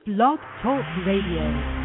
Blog Talk Radio.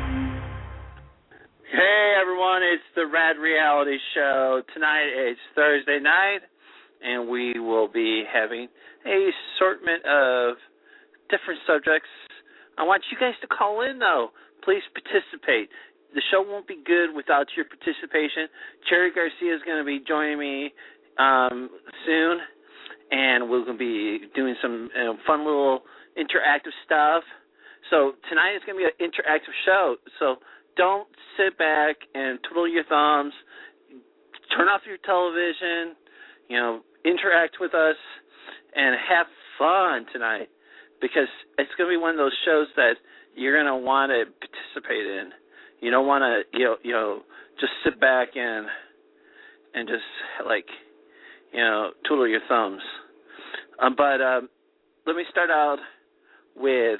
Hey everyone, it's the Rad Reality Show. Tonight it's Thursday night, and we will be having a assortment of different subjects. I want you guys to call in, though. Please participate. The show won't be good without your participation. Cherry Garcia is going to be joining me soon, and we're going to be doing some fun little interactive stuff. So tonight is going to be an interactive show. So don't sit back and twiddle your thumbs. Turn off your television. Interact with us and have fun tonight, because it's going to be one of those shows that you're going to want to participate in. You don't want to, just sit back and just twiddle your thumbs. But let me start out with,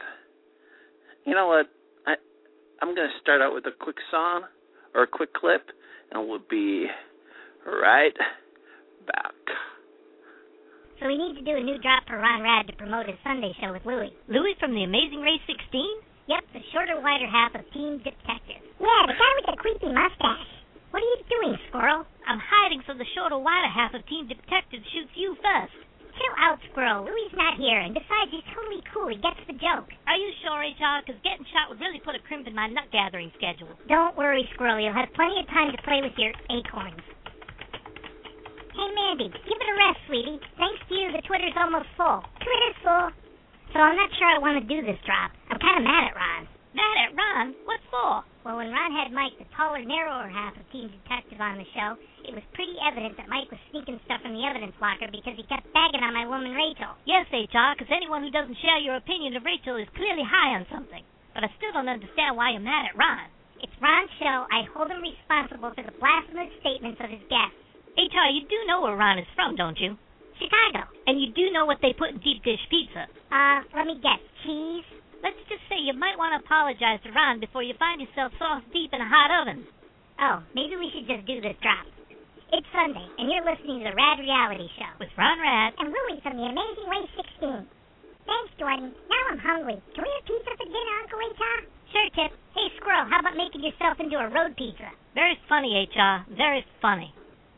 I'm going to start out with a quick song or a quick clip, and we'll be right back. So we need to do a new drop for Ron Rad to promote his Sunday show with Louie. Louie from the Amazing Race 16? Yep, the shorter, wider half of Team Detective. Yeah, the guy with the creepy mustache. What are you doing, Squirrel? I'm hiding so the shorter, wider half of Team Detective shoots you first. Chill out, Squirrel. Louie's not here, and besides, he's totally cool. He gets the joke. Are you sure, HR? Because getting shot would really put a crimp in my nut-gathering schedule. Don't worry, Squirrel. You'll have plenty of time to play with your acorns. Hey, Mandy, give it a rest, sweetie. Thanks to you, the Twitter's almost full. Twitter's full. So I'm not sure I want to do this drop. I'm kind of mad at Ron. Mad at Ron? What for? Well, when Ron had Mike, the taller, narrower half of Team Detective, on the show, it was pretty evident that Mike was sneaking stuff from the evidence locker because he kept bagging on my woman Rachel. Yes, HR, because anyone who doesn't share your opinion of Rachel is clearly high on something. But I still don't understand why you're mad at Ron. It's Ron's show. I hold him responsible for the blasphemous statements of his guests. HR, you do know where Ron is from, don't you? Chicago. And you do know what they put in deep dish pizza. Let me guess. Cheese? Let's just say you might want to apologize to Ron before you find yourself sauce deep in a hot oven. Oh, maybe we should just do this drop. It's Sunday, and you're listening to the Rad Reality Show. With Ron Rad. And Louie from the Amazing Race 16. Thanks, Jordan. Now I'm hungry. Can we have pizza for dinner, Uncle HR? Sure, Tip. Hey, Squirrel, how about making yourself into a road pizza? Very funny, HR. Very funny.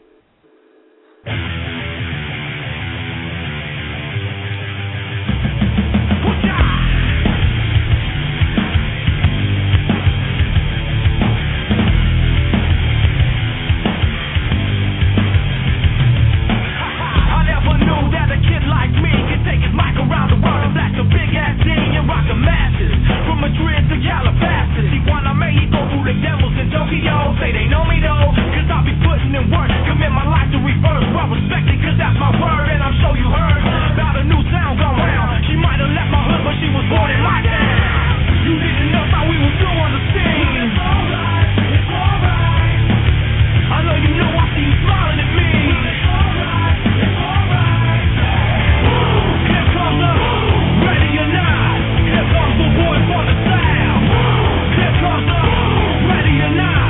Say they know me though, cause I be putting in work. Commit my life to reverse, well respected, cause that's my word. And I'm sure you heard about a new sound gone round. She might have left my hood, but she was born in my town. You didn't know how we was doing the scene. It's alright, it's alright. I know you know, I see you smiling at me. It's alright, it's alright. Here comes the ready or not. Here comes the boy for the sound. Here comes the ready or not.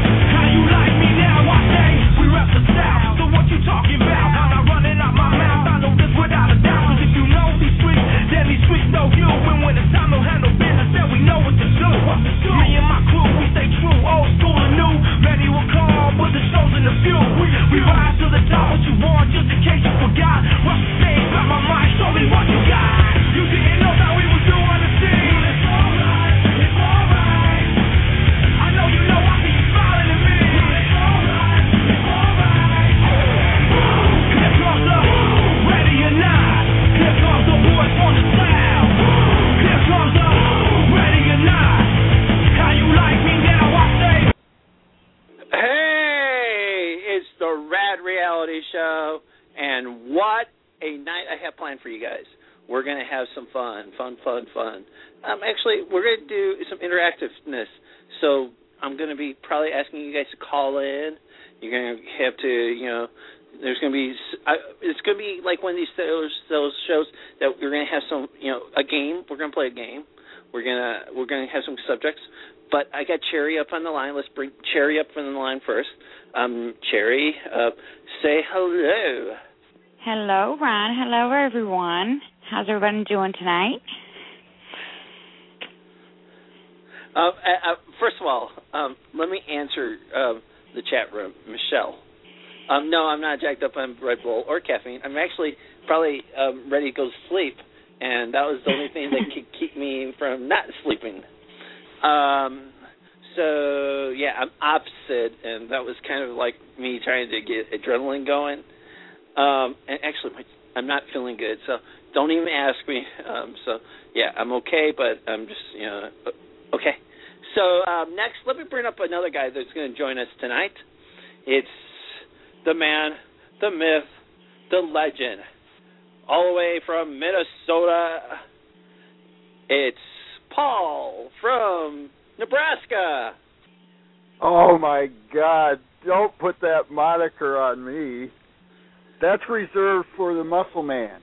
So what you talking about? I'm not running out my mouth. I know this without a doubt. Cause if you know these streets, then these streets know you. And when it's time to handle business, then we know what to do. Me and my crew, we stay true, old school and new. Many will call, but the show's in the few. We rise to the top, what you want, just in case you forgot. Rush the stage, grab my mic, show me what you got. You didn't know how we was doing the scene. It's alright, it's alright. I know you know I see you smiling at me. It's alright, it's alright. Here comes the ready or not. Here comes the boys on the sound. Here comes the ready or not. How you like me now? I say. Hey, it's the Rad Reality Show, and what a night I have planned for you guys. We're going to have some fun. Actually, we're going to do some interactiveness. So I'm going to be probably asking you guys to call in. You're going to have to, there's going to be, it's going to be like one of those shows that we're going to have some, a game. We're going to play a game. We're going to have some subjects. But I got Cherry up on the line. Let's bring Cherry up on the line first. Cherry, say hello. Hello, Ron. Hello, everyone. How's everybody doing tonight? First of all, let me answer the chat room, Michelle. No, I'm not jacked up on Red Bull or caffeine. I'm actually probably ready to go to sleep, and that was the only thing that could keep me from not sleeping. So, yeah, I'm opposite, and that was kind of like me trying to get adrenaline going. And actually, I'm not feeling good, so don't even ask me. So, yeah, I'm okay, but I'm just, okay. So, next, let me bring up another guy that's going to join us tonight. It's the man, the myth, the legend, all the way from Minnesota. It's Paul from Nebraska. Oh, my God. Don't put that moniker on me. That's reserved for the Muscle Man.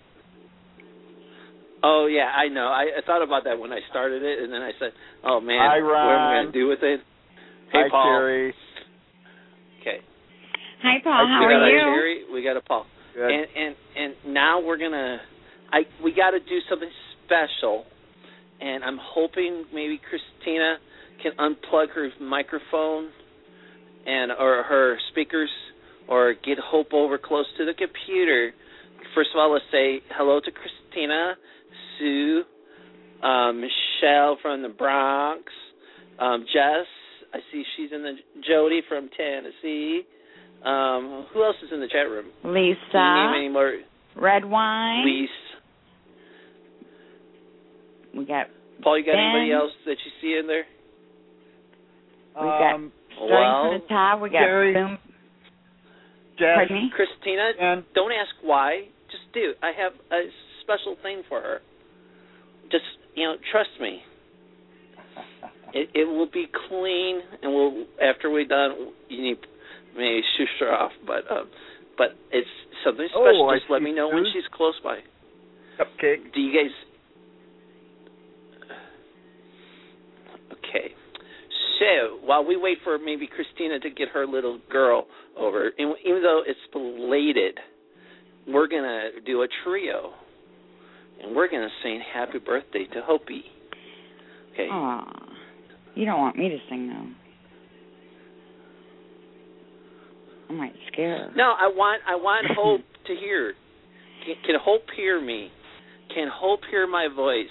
Oh, yeah, I know. I thought about that when I started it, and then I said, oh, man, Hi, what am I going to do with it? Hey, Hi, Paul. Terry. Okay. Hi, Paul. How we got are a you? Terry, we got a Paul. Good. And now we're going to, we got to do something special, and I'm hoping maybe Christina can unplug her microphone or her speakers, or get Hope over close to the computer. First of all, let's say hello to Christina, Sue, Michelle from the Bronx, Jess, I see she's in the, Jody from Tennessee. Who else is in the chat room? Lisa. Can you name any more? Red Wine. Lisa. We got Paul, you got Ben. anybody else that you see in there? We got starting from the top. We got Terry. Boom. Jess. Pardon me? Christina, And don't ask why. Just do. I have a special thing for her. Just, trust me. It will be clean, and we'll, after we're done, you need maybe shush her off, but it's something special. I Just let see me know when Suze. she's close by. Cupcake. Do you guys? Okay. So while we wait for maybe Christina to get her little girl over, and even though it's belated, we're gonna do a trio, and we're gonna sing "Happy Birthday" to Hopi. Okay. Aw. You don't want me to sing, though. I might scare her. No, I want Hope to hear. Can Hope hear me? Can Hope hear my voice?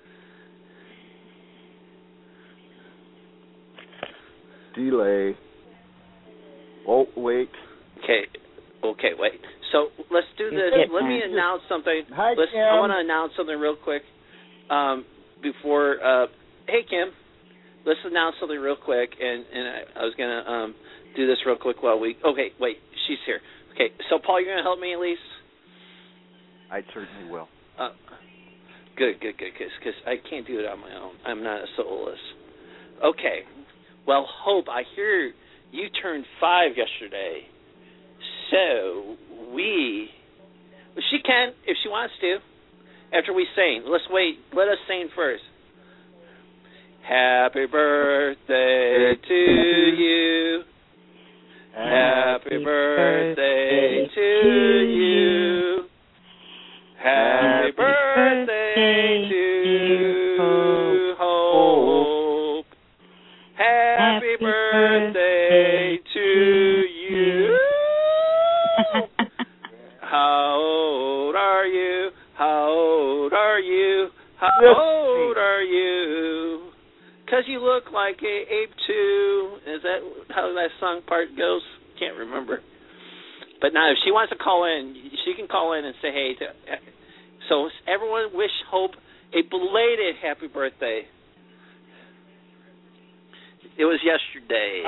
Delay. Oh, wait. Okay, wait. So let's do this. Let me announce something. Hi, Kim. I want to announce something real quick before. Hey, Kim. Let's announce something real quick, and I was gonna do this real quick while we. Okay, wait. She's here. Okay, so Paul, you're gonna help me at least. I certainly will. Good, because I can't do it on my own. I'm not a soloist. Okay. Well, Hope, I hear you turned 5 yesterday. So she can, if she wants to, after we sing. Let's wait. Let us sing first. Happy birthday to you. Happy birthday to you. Happy birthday to Hope. Happy birthday to you. How old are you? How old are you? How old are you? 'Cause you look like a ape too. Is that how that song part goes? Can't remember. But now, if she wants to call in, she can call in and say hey. So everyone wish Hope a belated happy birthday. It was yesterday.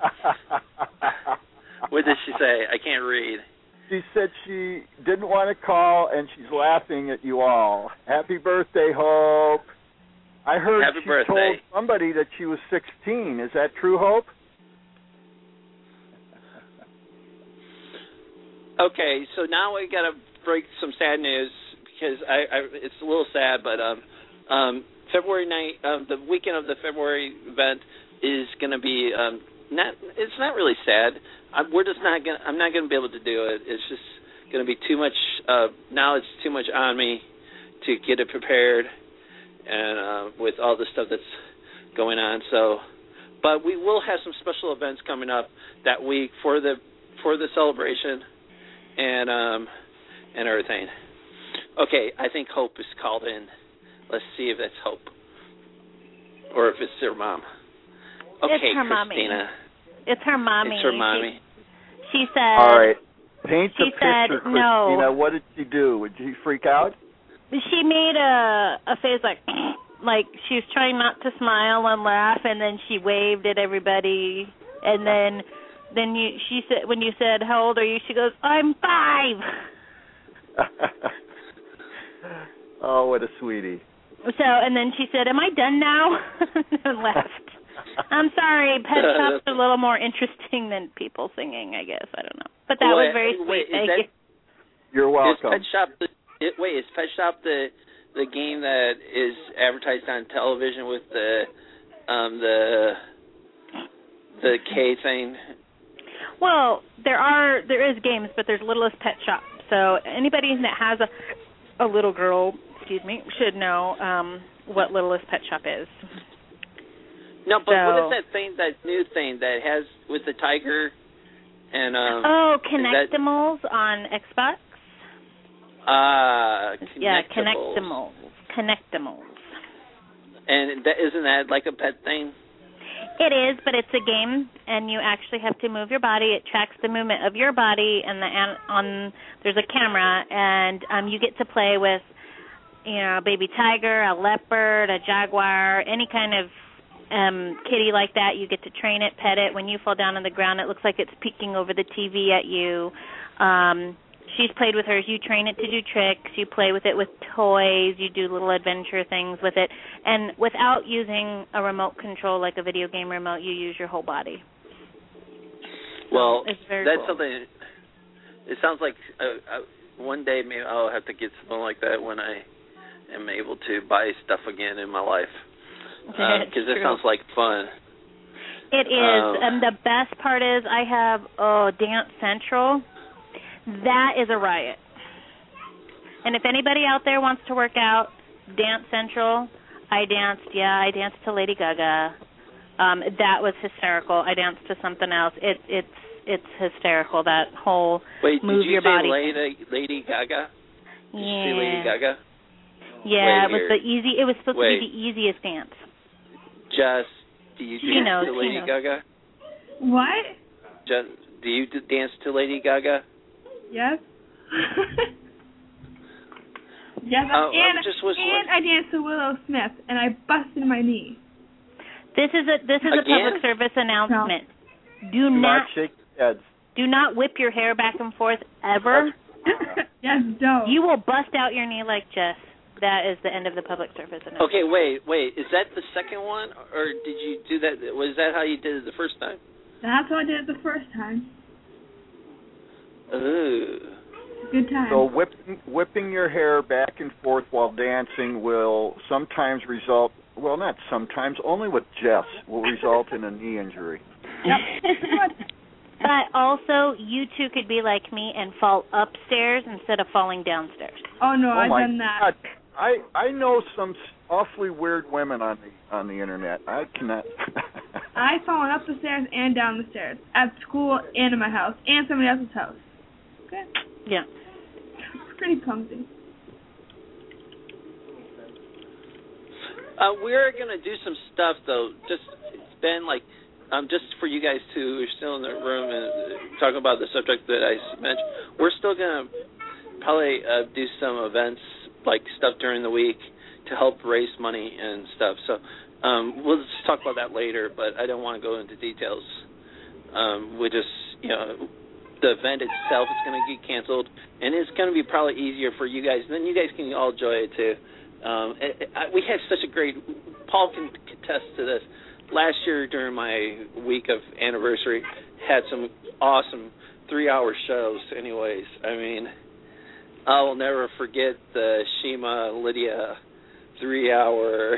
What did she say? I can't read. She said she didn't want to call, and she's laughing at you all. Happy birthday, Hope. I heard Happy she birthday. told somebody that she was 16. Is that true, Hope? Okay, so now we got to break some sad news because it's a little sad, but February night, the weekend of the February event is going to be it's not really sad. I'm not going to be able to do it. It's just going to be too much. Now it's too much on me to get it prepared, and with all the stuff that's going on. So, but we will have some special events coming up that week for the celebration and everything. Okay, I think Hope is called in. Let's see if that's Hope or if it's her mom. Okay, it's her Christina. Mommy. It's her mommy. It's her mommy. She said. All right. Paint the she picture, said, Christina. No. What did she do? Did she freak out? She made a face like she was trying not to smile and laugh, and then she waved at everybody, and then she said, when you said, "How old are you?" She goes, "I'm 5." Oh, what a sweetie. So, and then she said, "Am I done now?" and laughed. I'm sorry, Pet Shop's a little more interesting than people singing, I guess. I don't know. But that was very sweet. Thank you. You're welcome. Is Pet Shop the game that is advertised on television with the K thing? Well, there is games, but there's Littlest Pet Shop. So anybody that has a little girl, should know what Littlest Pet Shop is. No, but what is that thing, that new thing that has with the tiger and Connectimals on Xbox? Yeah, Connectimals. And isn't that like a pet thing? It is, but it's a game, and you actually have to move your body. It tracks the movement of your body, and there's a camera, and you get to play with, a baby tiger, a leopard, a jaguar, any kind of kitty like that. You get to train it, pet it. When you fall down on the ground, it looks like it's peeking over the TV at you. She's played with hers. You train it to do tricks. You play with it with toys. You do little adventure things with it. And without using a remote control like a video game remote, you use your whole body. Well, it's very that's cool. something. It sounds like one day maybe I'll have to get something like that when I am able to buy stuff again in my life. Because it sounds like fun. It is. And the best part is I have Dance Central. That is a riot. And if anybody out there wants to work out, Dance Central, I danced to Lady Gaga. That was hysterical. I danced to something else. It's hysterical, that whole move your body. Wait, did you say Lady Gaga? Did you say Lady Gaga? Yeah, it was supposed to be the easiest dance. Do you dance to Lady Gaga? What? Do you dance to Lady Gaga? Yes. Yes, and I danced to Willow Smith, and I busted my knee. This is a public service announcement. No. Do not shake your heads. Do not whip your hair back and forth ever. Yes, don't. You will bust out your knee like Jess. That is the end of the public service announcement. Okay, wait. Is that the second one, or did you do that? Was that how you did it the first time? That's how I did it the first time. Ooh. Good time. So whipping your hair back and forth while dancing will sometimes result, well, not sometimes, only with Jess, will result in a knee injury. Yep. But also, you two could be like me and fall upstairs instead of falling downstairs. Oh, no, I've done that. God. I know some awfully weird women on the internet. I cannot. I've fallen up the stairs and down the stairs at school and in my house and somebody else's house. Okay. Yeah. It's pretty clumsy. We're gonna do some stuff though. It's been like just for you guys who are still in the room and talking about the subject that I mentioned. We're still gonna probably do some events, like stuff during the week to help raise money and stuff. So we'll just talk about that later, but I don't want to go into details. We just, the event itself is going to get canceled, and it's going to be probably easier for you guys. Then you guys can all enjoy it too. We have such a great, Paul can attest to this. Last year during my week of anniversary, had some awesome 3-hour shows anyways. I mean, I will never forget the Shima Lydia 3-hour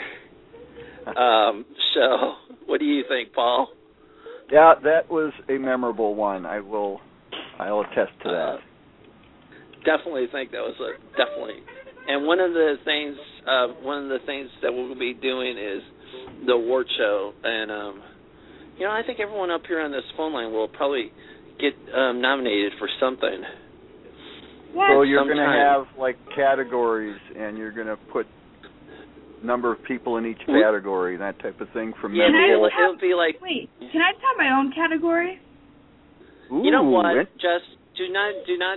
show. What do you think, Paul? Yeah, that was a memorable one. I'll attest to that. Definitely think that was definitely. And one of the things that we'll be doing is the award show, and I think everyone up here on this phone line will probably get nominated for something. So you're going to have like categories, and you're going to put number of people in each category, that type of thing. From it'll be like. Wait, can I have my own category? Ooh, you know what? Just do not.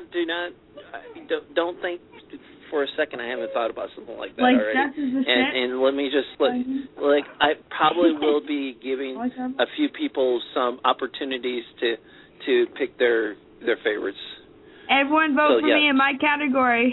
Don't think for a second. I haven't thought about something like that already. And let me just I probably will be giving a few people some opportunities to pick their favorites. Everyone vote for me in my category.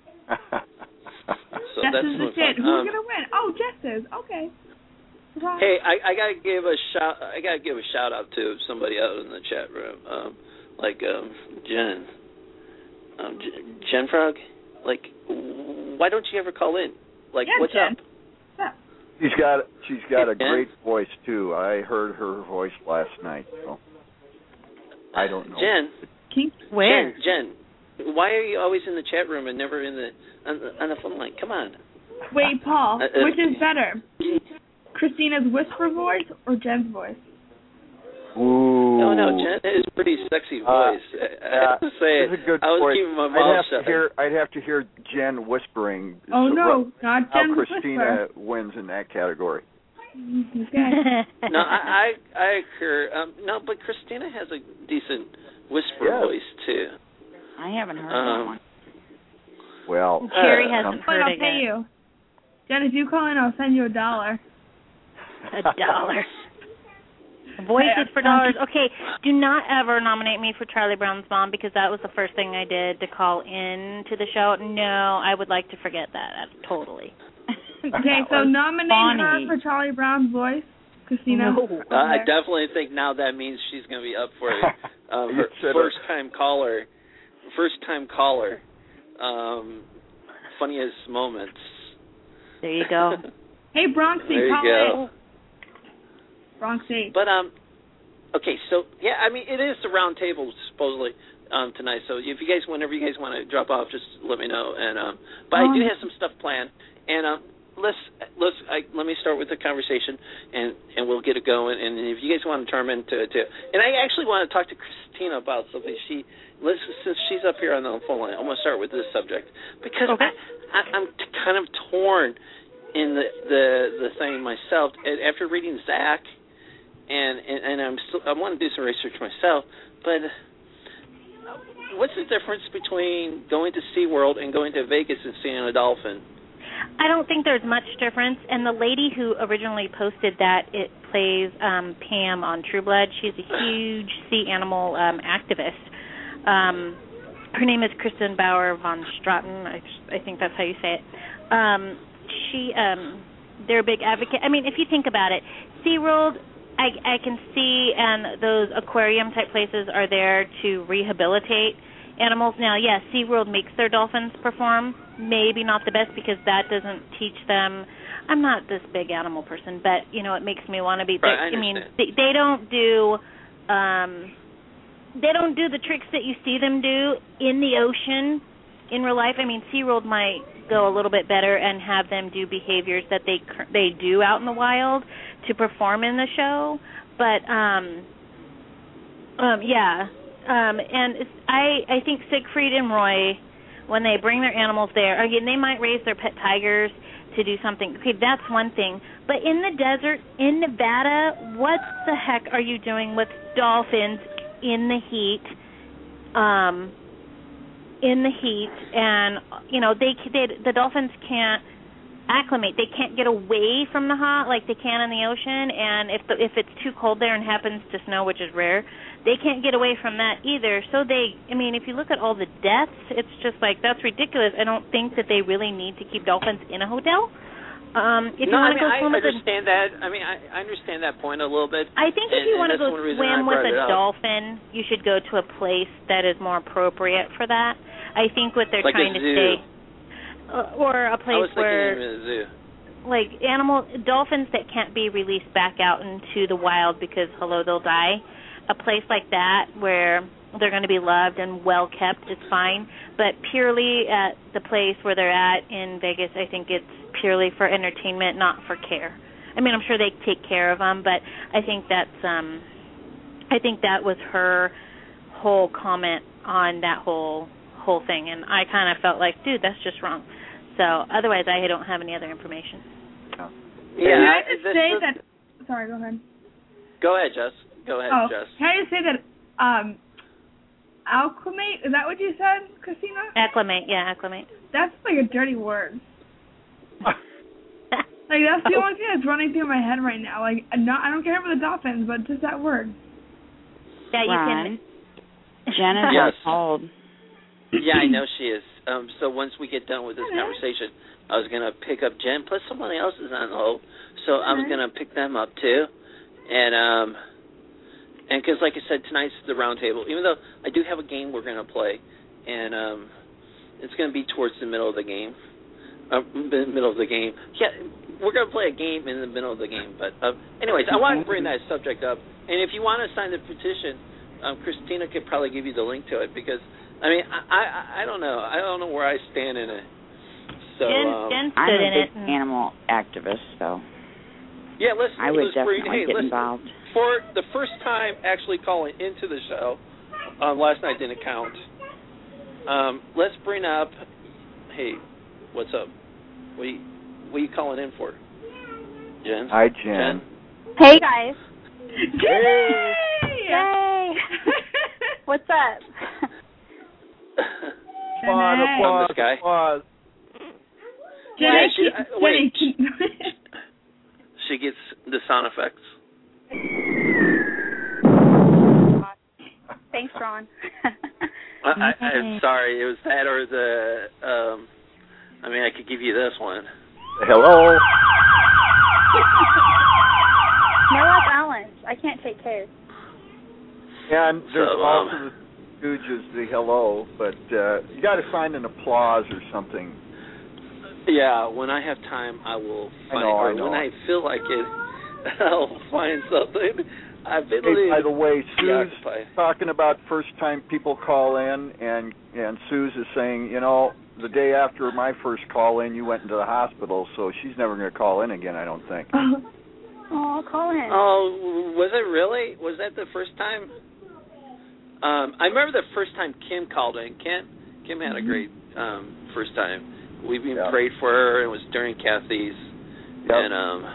So Jess that's is the shit. Who's gonna win? Oh, Jess is. Okay. Hey, I gotta give a shout out to somebody out in the chat room, Jen. Jen Frog. Like, why don't you ever call in? Like, what's Jen. up? She's got a great voice too. I heard her voice last night. So I don't know. Jen. Where? Jen, why are you always in the chat room and never in on the phone line? Come on. Wait, Paul, which is better? Christina's whisper voice or Jen's voice? Ooh. No, Jen has a pretty sexy voice. I have to say it's a good I was voice. keeping my mouth shut. I'd have to hear Jen whispering. Oh, no, not Jen's whisper. Christina whisper. wins in that category. Okay. No, I agree. No, but Christina has a decent whisper voice too. I haven't heard that one. Well, Jerry hasn't heard I'll it pay yet. you. Jen, if you call in, I'll send you $1. $1. Voices for dollars. Okay, do not ever nominate me for Charlie Brown's Mom, because that was the first thing I did to call in to the show. No, I would like to forget that totally. Okay, so nominate her for Charlie Brown's voice, Christina. No. I definitely think now that means she's going to be up for her first-time caller. Funniest moments. There you go. Hey, Bronxy, there you call go. in. Bronxy. But okay, so yeah, I mean it is the round table supposedly tonight. So if you guys, whenever you guys want to drop off, just let me know. And but I do have some stuff planned, and let me start with the conversation, and we'll get it going. And if you guys want to turn into it too, and I actually want to talk to Christina about something. Since she's up here on the phone line, I'm going to start with this subject because I'm kind of torn in the thing myself. And after reading Zach, and I want to do some research myself, but what's the difference between going to SeaWorld and going to Vegas and seeing a dolphin? I don't think there's much difference. And the lady who originally posted that, it plays Pam on True Blood. She's a huge sea animal activist. Her name is Kristen Bauer von Straten. I think that's how you say it. They're a big advocate. I mean, if you think about it, SeaWorld, I can see, and those aquarium type places are there to rehabilitate animals. Now, yes, SeaWorld makes their dolphins perform. Maybe not the best, because that doesn't teach them. I'm not this big animal person, but it makes me want to be. Right, I mean, they don't do. They don't do the tricks that you see them do in the ocean in real life. I mean, SeaWorld might go a little bit better and have them do behaviors that they do out in the wild to perform in the show. But and I think Siegfried and Roy, when they bring their animals there, again, they might raise their pet tigers to do something. Okay, that's one thing. But in the desert, in Nevada, what the heck are you doing with dolphins in the heat? And the dolphins can't acclimate. They can't get away from the hot like they can in the ocean. And if it's too cold there and happens to snow, which is rare, they can't get away from that either. So if you look at all the deaths, it's just like, that's ridiculous. I don't think that they really need to keep dolphins in a hotel. I understand that. I mean, I understand that point a little bit. I think if you want to go swim with a dolphin, you should go to a place that is more appropriate for that. I think what they're like trying to say, or a place where, a zoo. like dolphins that can't be released back out into the wild because they'll die. A place like that where they're going to be loved and well kept is fine. But purely at the place where they're at in Vegas, I think it's purely for entertainment, not for care. I mean, I'm sure they take care of them, but I think that was her whole comment on that whole thing, and I kind of felt like, dude, that's just wrong. So otherwise, I don't have any other information. Yeah. Can I just say that? Sorry, go ahead. Go ahead, Jess. Jess. Can I just say that acclimate, is that what you said, Christina? Acclimate, yeah, acclimate. That's like a dirty word. Like, that's the only thing that's running through my head right now. Like, I don't care for the Dolphins, but just that word. Yeah, you can. Jen is on hold. Yeah, I know she is. So once we get done with this conversation, I was going to pick up Jen, plus someone else is on hold, so I was going to pick them up too. And because, like I said, tonight's the round table. Even though I do have a game we're going to play, and it's going to be towards the middle of the game. Yeah, we're going to play a game in the middle of the game. But anyways, I want to bring that subject up. And if you want to sign the petition, Christina could probably give you the link to it, because I mean, I don't know. I don't know where I stand in it. So Jen stood I'm in a it. big animal activist, so yeah, I would definitely get involved. For the first time actually calling into the show, last night didn't count. Let's bring up. Hey, what's up? What are you calling in for? Jen? Hi, Jen. Hey, guys. Yay! Yay! What's up? Applause. Wait. She gets the sound effects. Thanks, Ron. I'm sorry. It was that or the. I mean, I could give you this one. Hello. No, that's Alan's. I can't take care. And there's also the Stooges, the hello, but you got to find an applause or something. Yeah, when I have time, I will find when I feel like it, I'll find something. I've been by the way, Sue's talking about first-time people call in, and Sue's is saying, you know, the day after my first call in, you went into the hospital, so she's never going to call in again, I don't think. Oh, call in. Oh, was it really? Was that the first time? I remember the first time Kim called in. Kim had a great first time. We even prayed for her. It was during Kathy's. Yep. And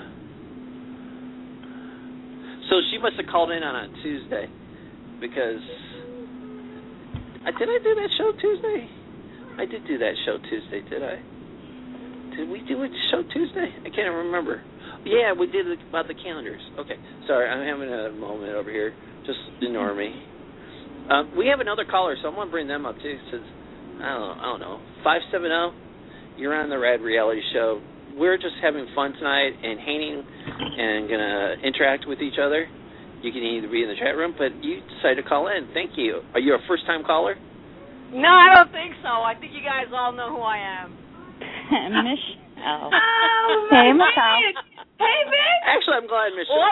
so she must have called in on a Tuesday, because did I do that show Tuesday? I did do that show Tuesday, did I? Did we do a show Tuesday? I can't remember. Yeah, we did it about the calendars. Okay, sorry, I'm having a moment over here. Just ignore me. We have another caller, so I'm going to bring them up too. Since I don't know. 570, you're on the Rad Reality Show. We're just having fun tonight and hanging and going to interact with each other. You can either be in the chat room, but you decided to call in. Thank you. Are you a first-time caller? No, I don't think so. I think you guys all know who I am. Michelle. Oh, hey, Michelle. Hey, Vic. Actually, I'm glad Michelle.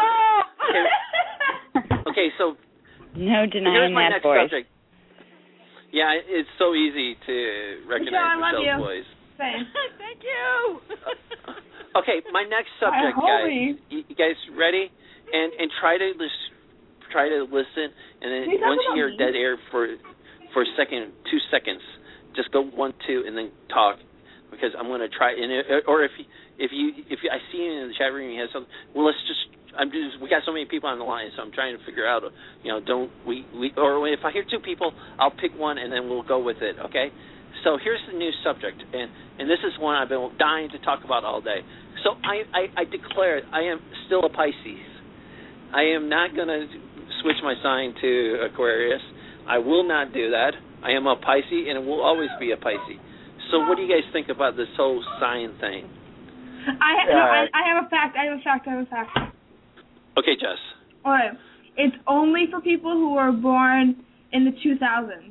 Okay, so no denying here's my that next voice. subject. Yeah, it's so easy to recognize Michelle's voice. Thanks. Thank you. Okay, my next subject, guys. You guys ready? And try to listen, and then once you hear dead air for a second, 2 seconds, just go 1, 2, and then talk, because I'm going to try. Or if I see you in the chat room, you have something. Well, we got so many people on the line, so I'm trying to figure out. Or if I hear 2 people, I'll pick one, and then we'll go with it. Okay. So here's the new subject, and this is one I've been dying to talk about all day. So I declare I am still a Pisces. I am not going to switch my sign to Aquarius. I will not do that. I am a Pisces, and it will always be a Pisces. So what do you guys think about this whole sign thing? I have a fact. Okay, Jess. All right. It's only for people who were born in the 2000s.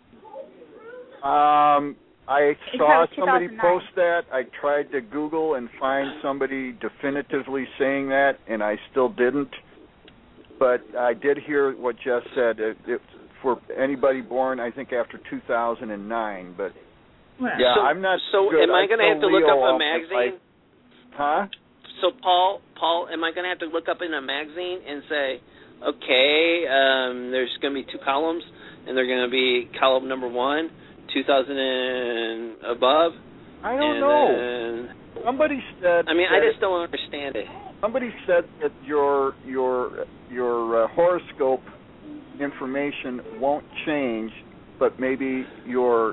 I saw somebody post that. I tried to Google and find somebody definitively saying that, and I still didn't. But I did hear what Jess said. For anybody born, I think, after 2009. But yeah, so, I'm not. So good. am I going to have to look up a magazine? Huh? So Paul, am I going to have to look up in a magazine and say, okay, there's going to be 2 columns, and they're going to be column number 1, 2000 and above? I don't know. Somebody said. I mean, I just don't understand it. Somebody said that your horoscope information won't change, but maybe your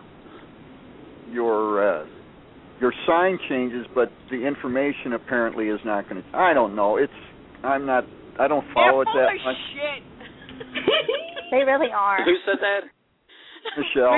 sign changes, but the information apparently is not going to. I don't know. I don't follow it that much. Shit. They really are. Who said that? Michelle.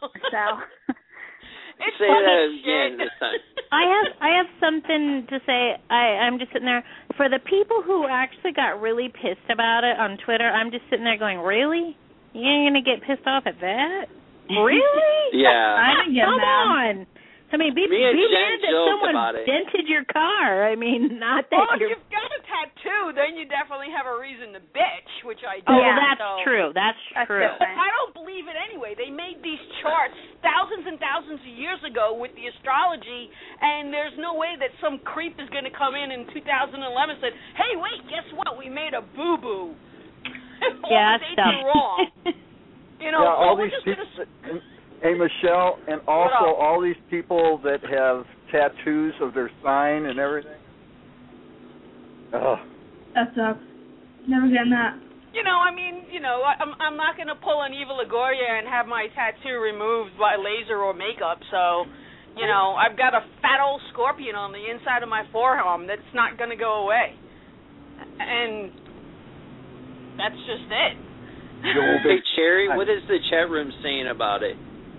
It's say that again this time. I have something to say. I'm just sitting there. For the people who actually got really pissed about it on Twitter, I'm just sitting there going, really? You ain't going to get pissed off at that? Really? Yeah. I didn't get Come mad. on. I mean, be Jen mad that joked someone about it. dented your car. I mean, not that Well, if you're... you've got a tattoo, then you definitely have a reason to bitch, which I do. Oh, Yeah. that's true. That's true. different. I don't believe it anyway. They made these charts thousands and thousands of years ago with the astrology, and there's no way that some creep is going to come in 2011 and say, hey, wait, guess what? We made a boo-boo. Yeah, all the dates are wrong. You know, Yeah, all we're these just people. going to... Hey, Michelle, and also all these people that have tattoos of their sign and everything. Oh. That sucks. Never getting that. You know, I mean, I'm not going to pull an Eva Longoria and have my tattoo removed by laser or makeup, so, I've got a fat old scorpion on the inside of my forearm that's not going to go away. And that's just it. Hey, Cherry, what is the chat room saying about it?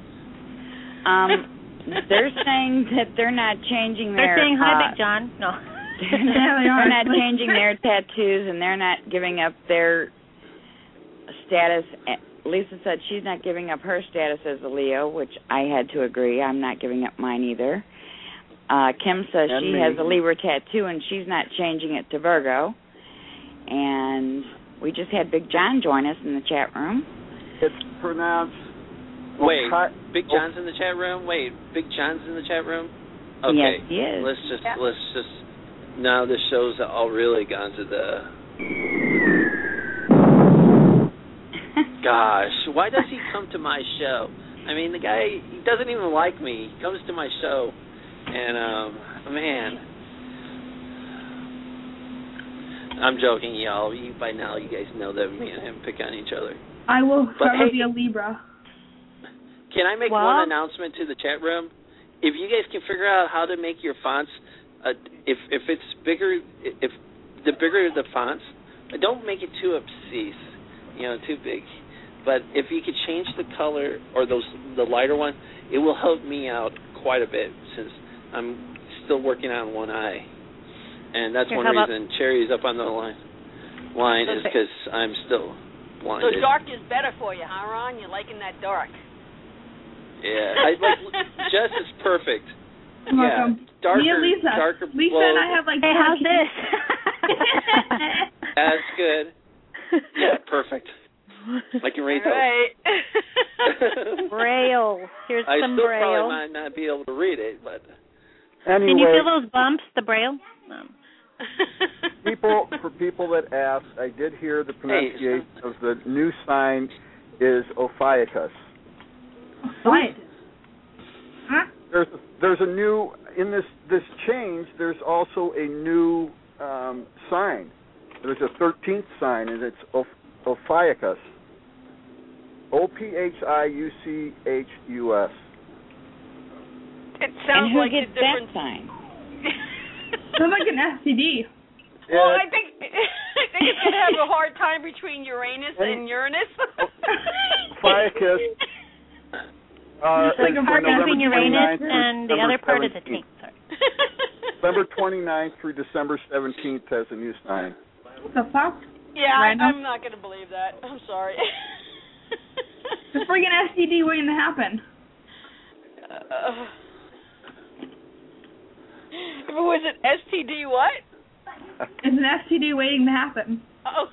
They're saying that they're not changing their... They're saying hi, Big John. No. They're not changing their tattoos, and they're not giving up their status. Lisa said she's not giving up her status as a Leo, which I had to agree. I'm not giving up mine either. Kim says she has a Libra tattoo, and she's not changing it to Virgo. And we just had Big John join us in the chat room. It's pronounced... Wait, Big John's in the chat room? Wait, Big John's in the chat room? Okay. Yes, he is. Let's just now the show's all really gone to the gosh, why does he come to my show? I mean, the guy, he doesn't even like me. He comes to my show and man, I'm joking, y'all. By now you guys know that me and him pick on each other. I will forever be hey, a Libra. Can I make one announcement to the chat room? If you guys can figure out how to make your fonts, if it's bigger, if the bigger the fonts, don't make it too obscene, too big. But if you could change the color or the lighter one, it will help me out quite a bit since I'm still working on one eye, and that's one reason Cherry's up on the line is because I'm still blinded. So dark is better for you, huh, Ron? You're liking that dark. Yeah, Jess is perfect. Yeah, darker. Me and Lisa. Darker. Lisa and I have Hey, how's this? That's good. Yeah, perfect. Like your Braille. Right. Braille. Here's I some still Braille. probably might not be able to read it, but anyway. Can you feel those bumps? The Braille. For people that ask, I did hear the pronunciation of the new sign is Ophiuchus. Ophiuchus. Huh? There's a new in this change. There's also a new sign. There's a 13th sign, and it's Ophiuchus. Ophiuchus. It sounds like gets a different that sign. Sounds like an STD. Well, I think it's going to have a hard time between Uranus and Uranus. Ophiuchus. It's like a part between Uranus 29th and the other part of the team. November 29th through December 17th has a new sign. What the fuck? Yeah, I'm not going to believe that. I'm sorry. The friggin' STD waiting to happen. If it was an STD, what? It's an STD waiting to happen. Oh.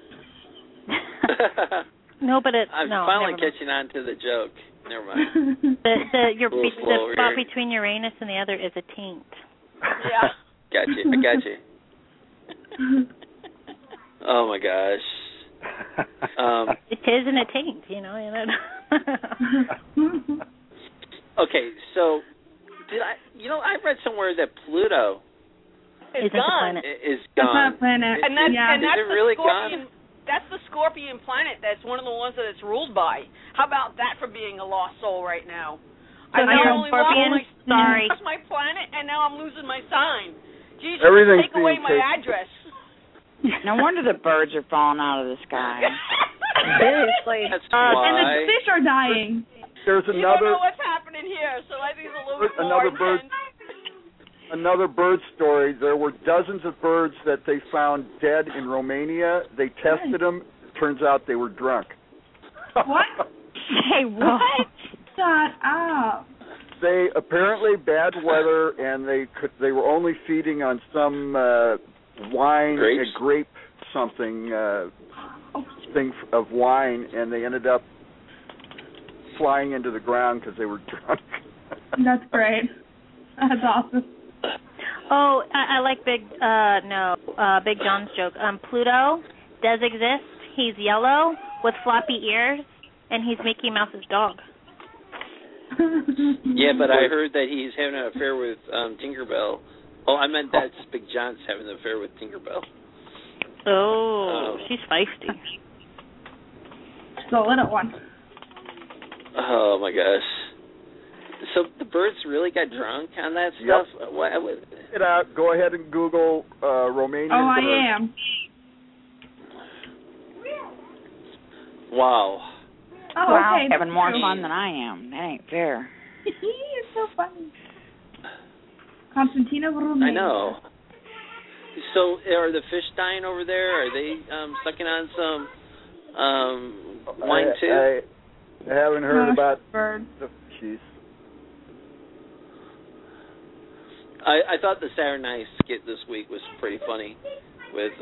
No, but I'm finally catching on to the joke. Never mind. The slow spot here. between Uranus and the other is a taint. Yeah. Got you. I got you. Oh my gosh. It is and it ain't, you know. Okay, so I read somewhere that Pluto is gone. Is That's gone. not a planet. And that's it really gone? That's the Scorpion planet. That's one of the ones that it's ruled by. How about that for being a lost soul right now? So I not you're only lost my planet, and now I'm losing my sign. Jesus, take away my address. No wonder the birds are falling out of the sky. Seriously. That's why. And the fish are dying. There's You don't know what's happening here, so I think it's a little bit more intense. Another bird story. There were dozens of birds that they found dead in Romania. They tested them. Turns out they were drunk. What? Say what? Shut up. They apparently bad weather, and they were only feeding on some wine, Grapes? a grape something thing of wine, and they ended up flying into the ground because they were drunk. That's great. That's awesome. Oh, I like Big John's joke. Pluto does exist. He's yellow with floppy ears, and he's Mickey Mouse's dog. Yeah, but I heard that he's having an affair with Tinkerbell. Oh, I meant that's Big John's having an affair with Tinkerbell. Oh, she's feisty. The little one. Oh my gosh! So the birds really got drunk on that stuff? Yep. What? Get out. Go ahead and Google Romanian birds. I am. Wow. Oh, wow, okay. having more fun than I am. That ain't fair. It's so funny. Constantino Romania. I know. So are the fish dying over there? Are they sucking on some wine too? I haven't heard about birds. the fishies. I thought the Saturday Night skit this week was pretty funny with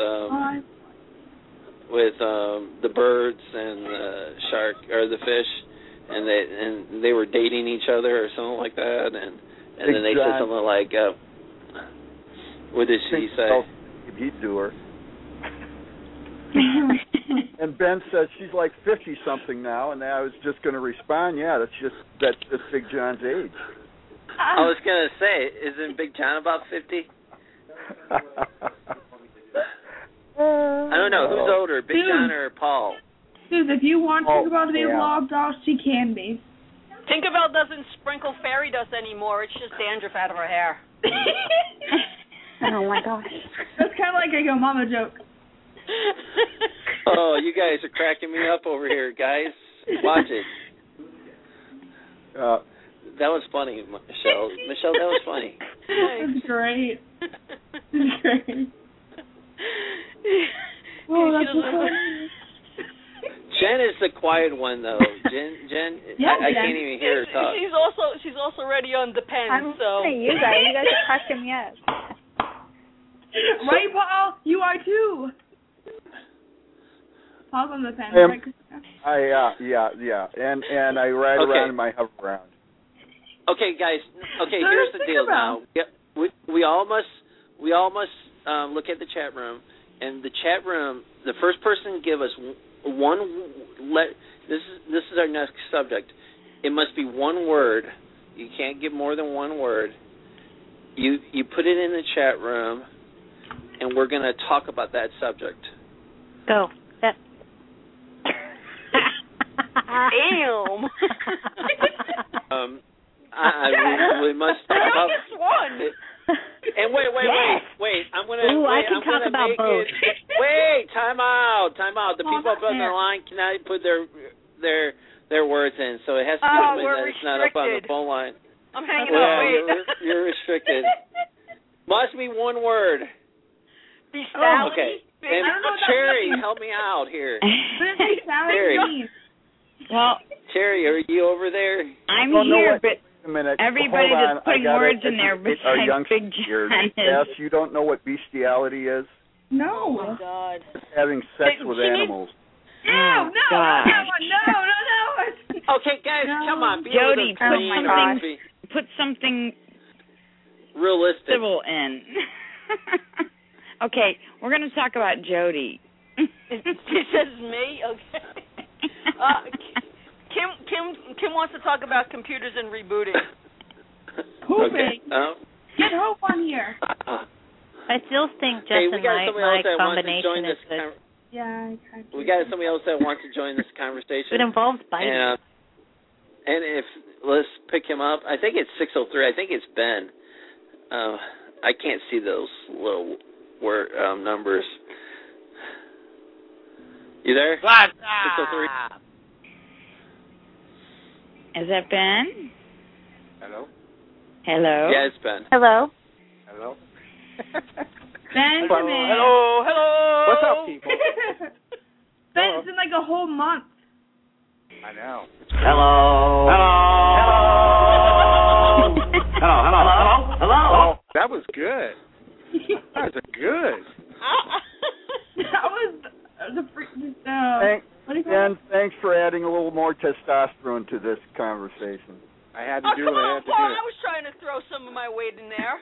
the birds and the shark or the fish, and they were dating each other or something like that, and then they said something like, what did she say? He'd do her. And Ben says she's like 50-something now, and I was just going to respond, yeah, that's Big John's age. I was going to say, isn't Big John about 50? I don't know. Who's older, Big John or Paul? Suze, if you want Tinkerbell to be a logged off, she can be. Tinkerbell doesn't sprinkle fairy dust anymore. It's just dandruff out of her hair. Oh, my gosh. That's kind of like a Yo Mama joke. Oh, you guys are cracking me up over here, guys. Watch it. That was funny, Michelle. Michelle, that was funny. That's great. That's great. Oh, that's so funny. Jen is the quiet one, though. Jen, I can't even hear her talk. She's also ready on Depends. I'm so you guys are cracking me up. Right, Paul? You are too. Paul's on the pen. Yeah. And I ride around in my hoverboard. Okay, guys. Okay, here's the deal now. We all must look at the chat room, and the chat room. The first person give us one. This is our next subject. It must be one word. You can't give more than one word. You put it in the chat room, and we're going to talk about that subject. Go. Yep. Damn. We must talk about this one. And wait. I'm gonna. I can talk about both. Wait, time out. The people up on the line cannot put their words in, so it has to be something that is not up on the phone line. I'm hanging up. Wait. You're restricted. Must be one word. Bestiality. Okay. And Cherry, help me out here. Cherry. Well, Cherry, are you over there? I'm here, but a minute. everybody that's putting words in there besides Big John. Yes, you don't know what bestiality is? No. Oh, my God. Having sex with animals. No. Okay, guys, come on. Be Jody, put something realistic. civil in. Okay, we're going to talk about Jody. It says me. Okay. Kim wants to talk about computers and rebooting. Hooping. Get Hope on here. I still think Justin my combination is good. Yeah, we got somebody else that wants to join this conversation. It involves biting. And if let's pick him up. I think it's 603. I think it's Ben. I can't see those little numbers. You there? 603. Is that Ben? Hello? Hello? Yeah, it's Ben. Hello? Hello? Benjamin. Hello. What's up, people? Ben, it's been like a whole month. I know. Hello. Oh, that was good. That was good. That was the thanks for adding a little more testosterone to this conversation. I had to do what I had to do. I was trying to throw some of my weight in there.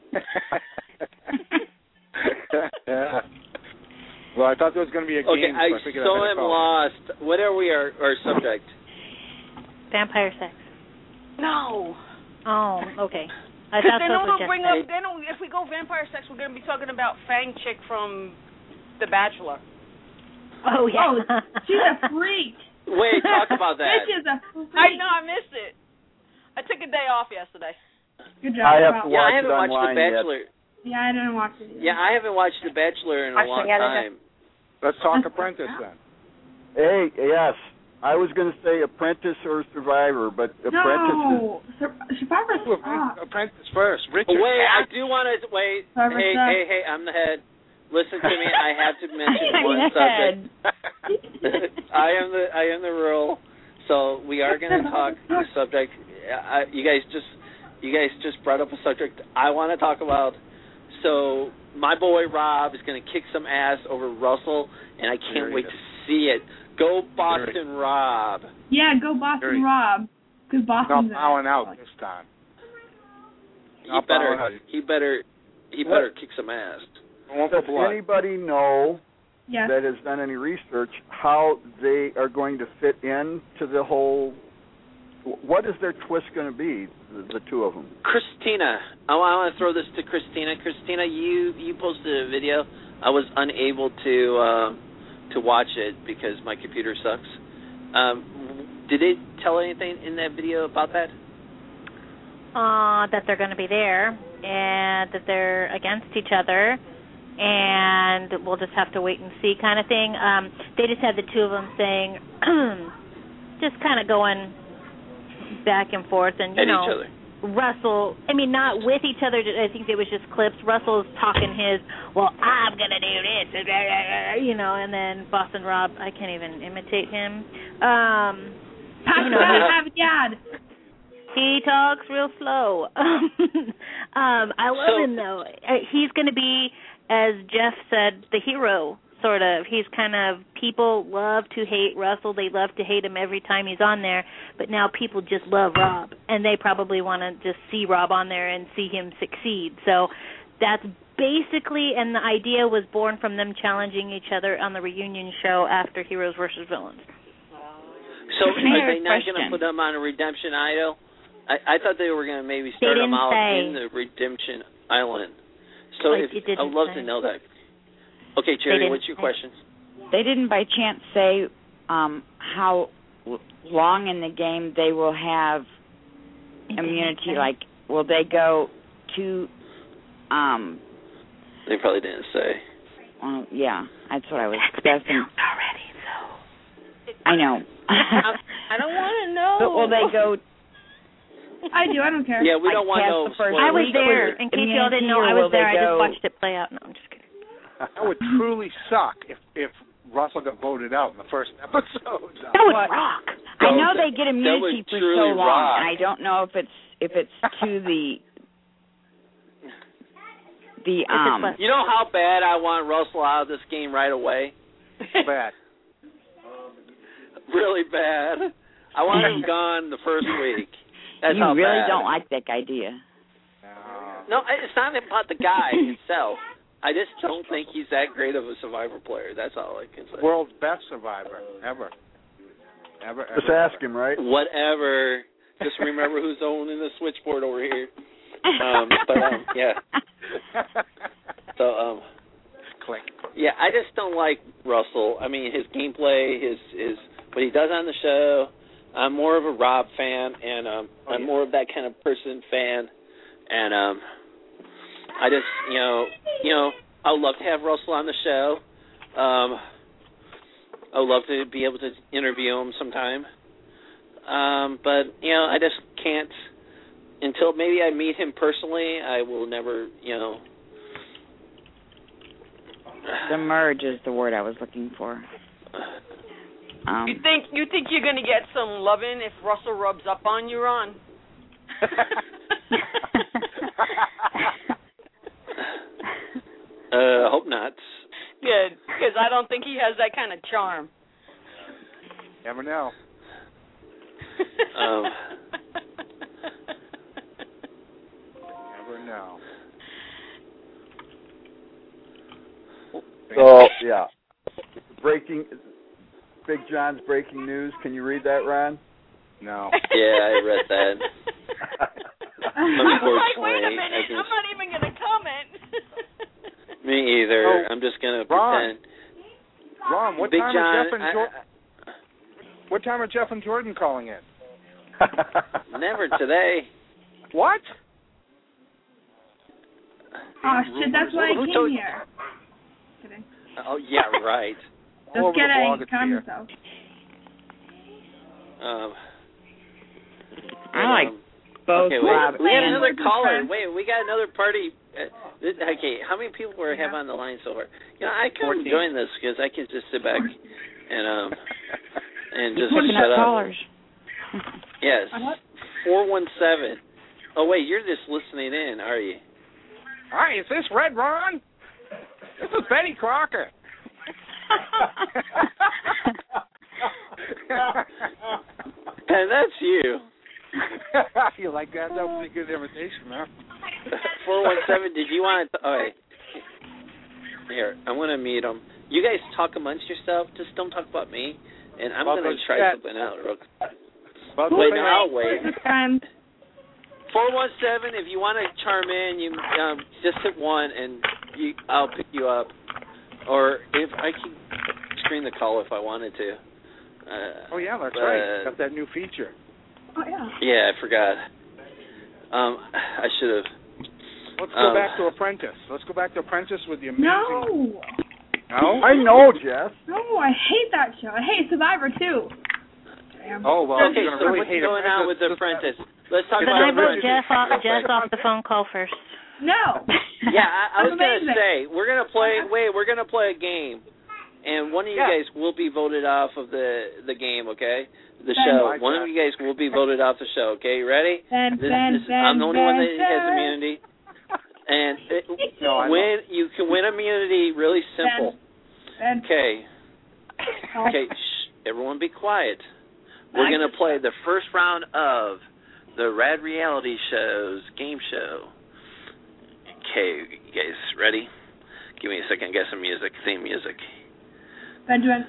Yeah. Well, I thought there was going to be a game. Okay, I am lost. What are our subject? Vampire sex. No. Oh, okay. I thought then it'll bring up. If we go vampire sex, we're going to be talking about Fang Chick from The Bachelor. Oh yeah. Oh, she's a freak. Wait, talk about that. She's a freak. I know, I missed it. I took a day off yesterday. Good job. I have to watch I haven't watched The Bachelor. Yet. Yeah, I didn't watch it either. Yeah, I haven't watched The Bachelor in a long time. Let's talk Apprentice then. Hey, yes. I was going to say Apprentice or Survivor, but Apprentice is... Survivor. Apprentice first. Richard. Wait, I do want to... Wait. Hey, I'm the head. Listen to me. I have to mention one subject. I am the rule. So we are going to talk the subject. You guys just brought up a subject I want to talk about. So my boy Rob is going to kick some ass over Russell, and I can't wait to see it. Go Boston Rob. Yeah, go Boston Rob. Because Boston's out this time. He better kick some ass. Does anybody know that has done any research how they are going to fit into the whole? What is their twist going to be? The two of them. Christina, I want to throw this to Christina. Christina, you posted a video. I was unable to watch it because my computer sucks. Did it tell anything in that video about that? That they're going to be there and that they're against each other, and we'll just have to wait and see kind of thing. They just had the two of them saying, just kind of going back and forth, and each other. Russell, not with each other, I think it was just clips. Russell's talking his, well, I'm going to do this, and then Boston Rob, I can't even imitate him. He talks real slow. I love him, though. He's going to be, as Jeff said, the hero, sort of. He's kind of, people love to hate Russell. They love to hate him every time he's on there. But now people just love Rob. And they probably want to just see Rob on there and see him succeed. So that's basically, and the idea was born from them challenging each other on the reunion show after Heroes versus Villains. So are they not going to put them on a Redemption Idol? I thought they were going to maybe start them out in the Redemption Island. So I'd love to know that. Okay, Jerry, what's your question? They didn't by chance say how long in the game they will have immunity. Like, will they go to... They probably didn't say. Well, yeah, that's what I was expecting. Already, so. I know. I don't want to know. But will they go... I do. I don't care. Yeah, we don't want no spoilers. I was there. In case y'all didn't know, I was there. I just watched it play out. No, I'm just kidding. That would truly suck if Russell got voted out in the first episode. That would rock. I know they get immunity for so long, rock. and I don't know if it's to the You know how bad I want Russell out of this game right away? Bad. Really bad. I want him gone the first week. That's you how really bad. don't like that idea. No, it's not about the guy himself. I just don't think he's that great of a Survivor player. That's all I can say. World's best Survivor ever. Just ask him, right? Whatever. Just remember who's owning the switchboard over here. Yeah. So, click. Yeah, I just don't like Russell. I mean, his gameplay, his what he does on the show. I'm more of a Rob fan, and I'm more of that kind of person fan. And I just, I would love to have Russell on the show. I would love to be able to interview him sometime. But, I just can't, until maybe I meet him personally, I will never, Submerge is the word I was looking for. You think you're going to get some loving if Russell rubs up on you, Ron? Hope not. Good, because I don't think he has that kind of charm. Never know. Never know. So, yeah. Big John's breaking news. Can you read that, Ron? No. Yeah, I read that. I'm like, wait a minute, I'm not even going to comment. Me either. I'm just going to pretend. Ron, what Big time John, are Jeff and what time are Jeff and Jordan calling in? Never today. What? Oh, shit, that's why I came here. Kidding. Oh, yeah, right. Just kidding. Calm yourself. I like both. Okay, Rob we got and another caller. Wait, we got another party. Okay, how many people we have on the line so far? I can join this because I can just sit back and just shut up. Callers. Yes, 417. Oh wait, you're just listening in, are you? Hi, is this Red Ron? This is Betty Crocker. And that's you. You like that? That was a good invitation, man. 417. Did you want to? All right. Here, I'm going to mute them. You guys talk amongst yourself. Just don't talk about me. And I'm going to try something out real quick. Wait, no, I'll wait. 417. If you want to chime in, you just hit 1, and I'll pick you up. Or if I can screen the call if I wanted to. Oh yeah, that's right. Got that new feature. Oh yeah. Yeah, I forgot. I should have. Let's go back to Apprentice. Let's go back to Apprentice with the amazing. No. No. I know, Jess. No, I hate that show. I hate Survivor too. Damn. Oh well. Okay, you're so really what's going on with the Apprentice? Let's talk Can about I vote Apprentice. Jeff off the phone call first? No. Yeah, I was going to say we're going to play. Wait, we're going to play a game, and one of you guys will be voted off of the game. Okay, the show. One of you guys will be voted off the show. Okay, you ready? I'm the only one that has immunity, and you can win immunity really simple. Okay. Okay. Shh, everyone, be quiet. We're going to play the first round of the Rad Reality Show's game show. Okay, you guys ready? Give me a second. Get some music. Theme music. Benjamin.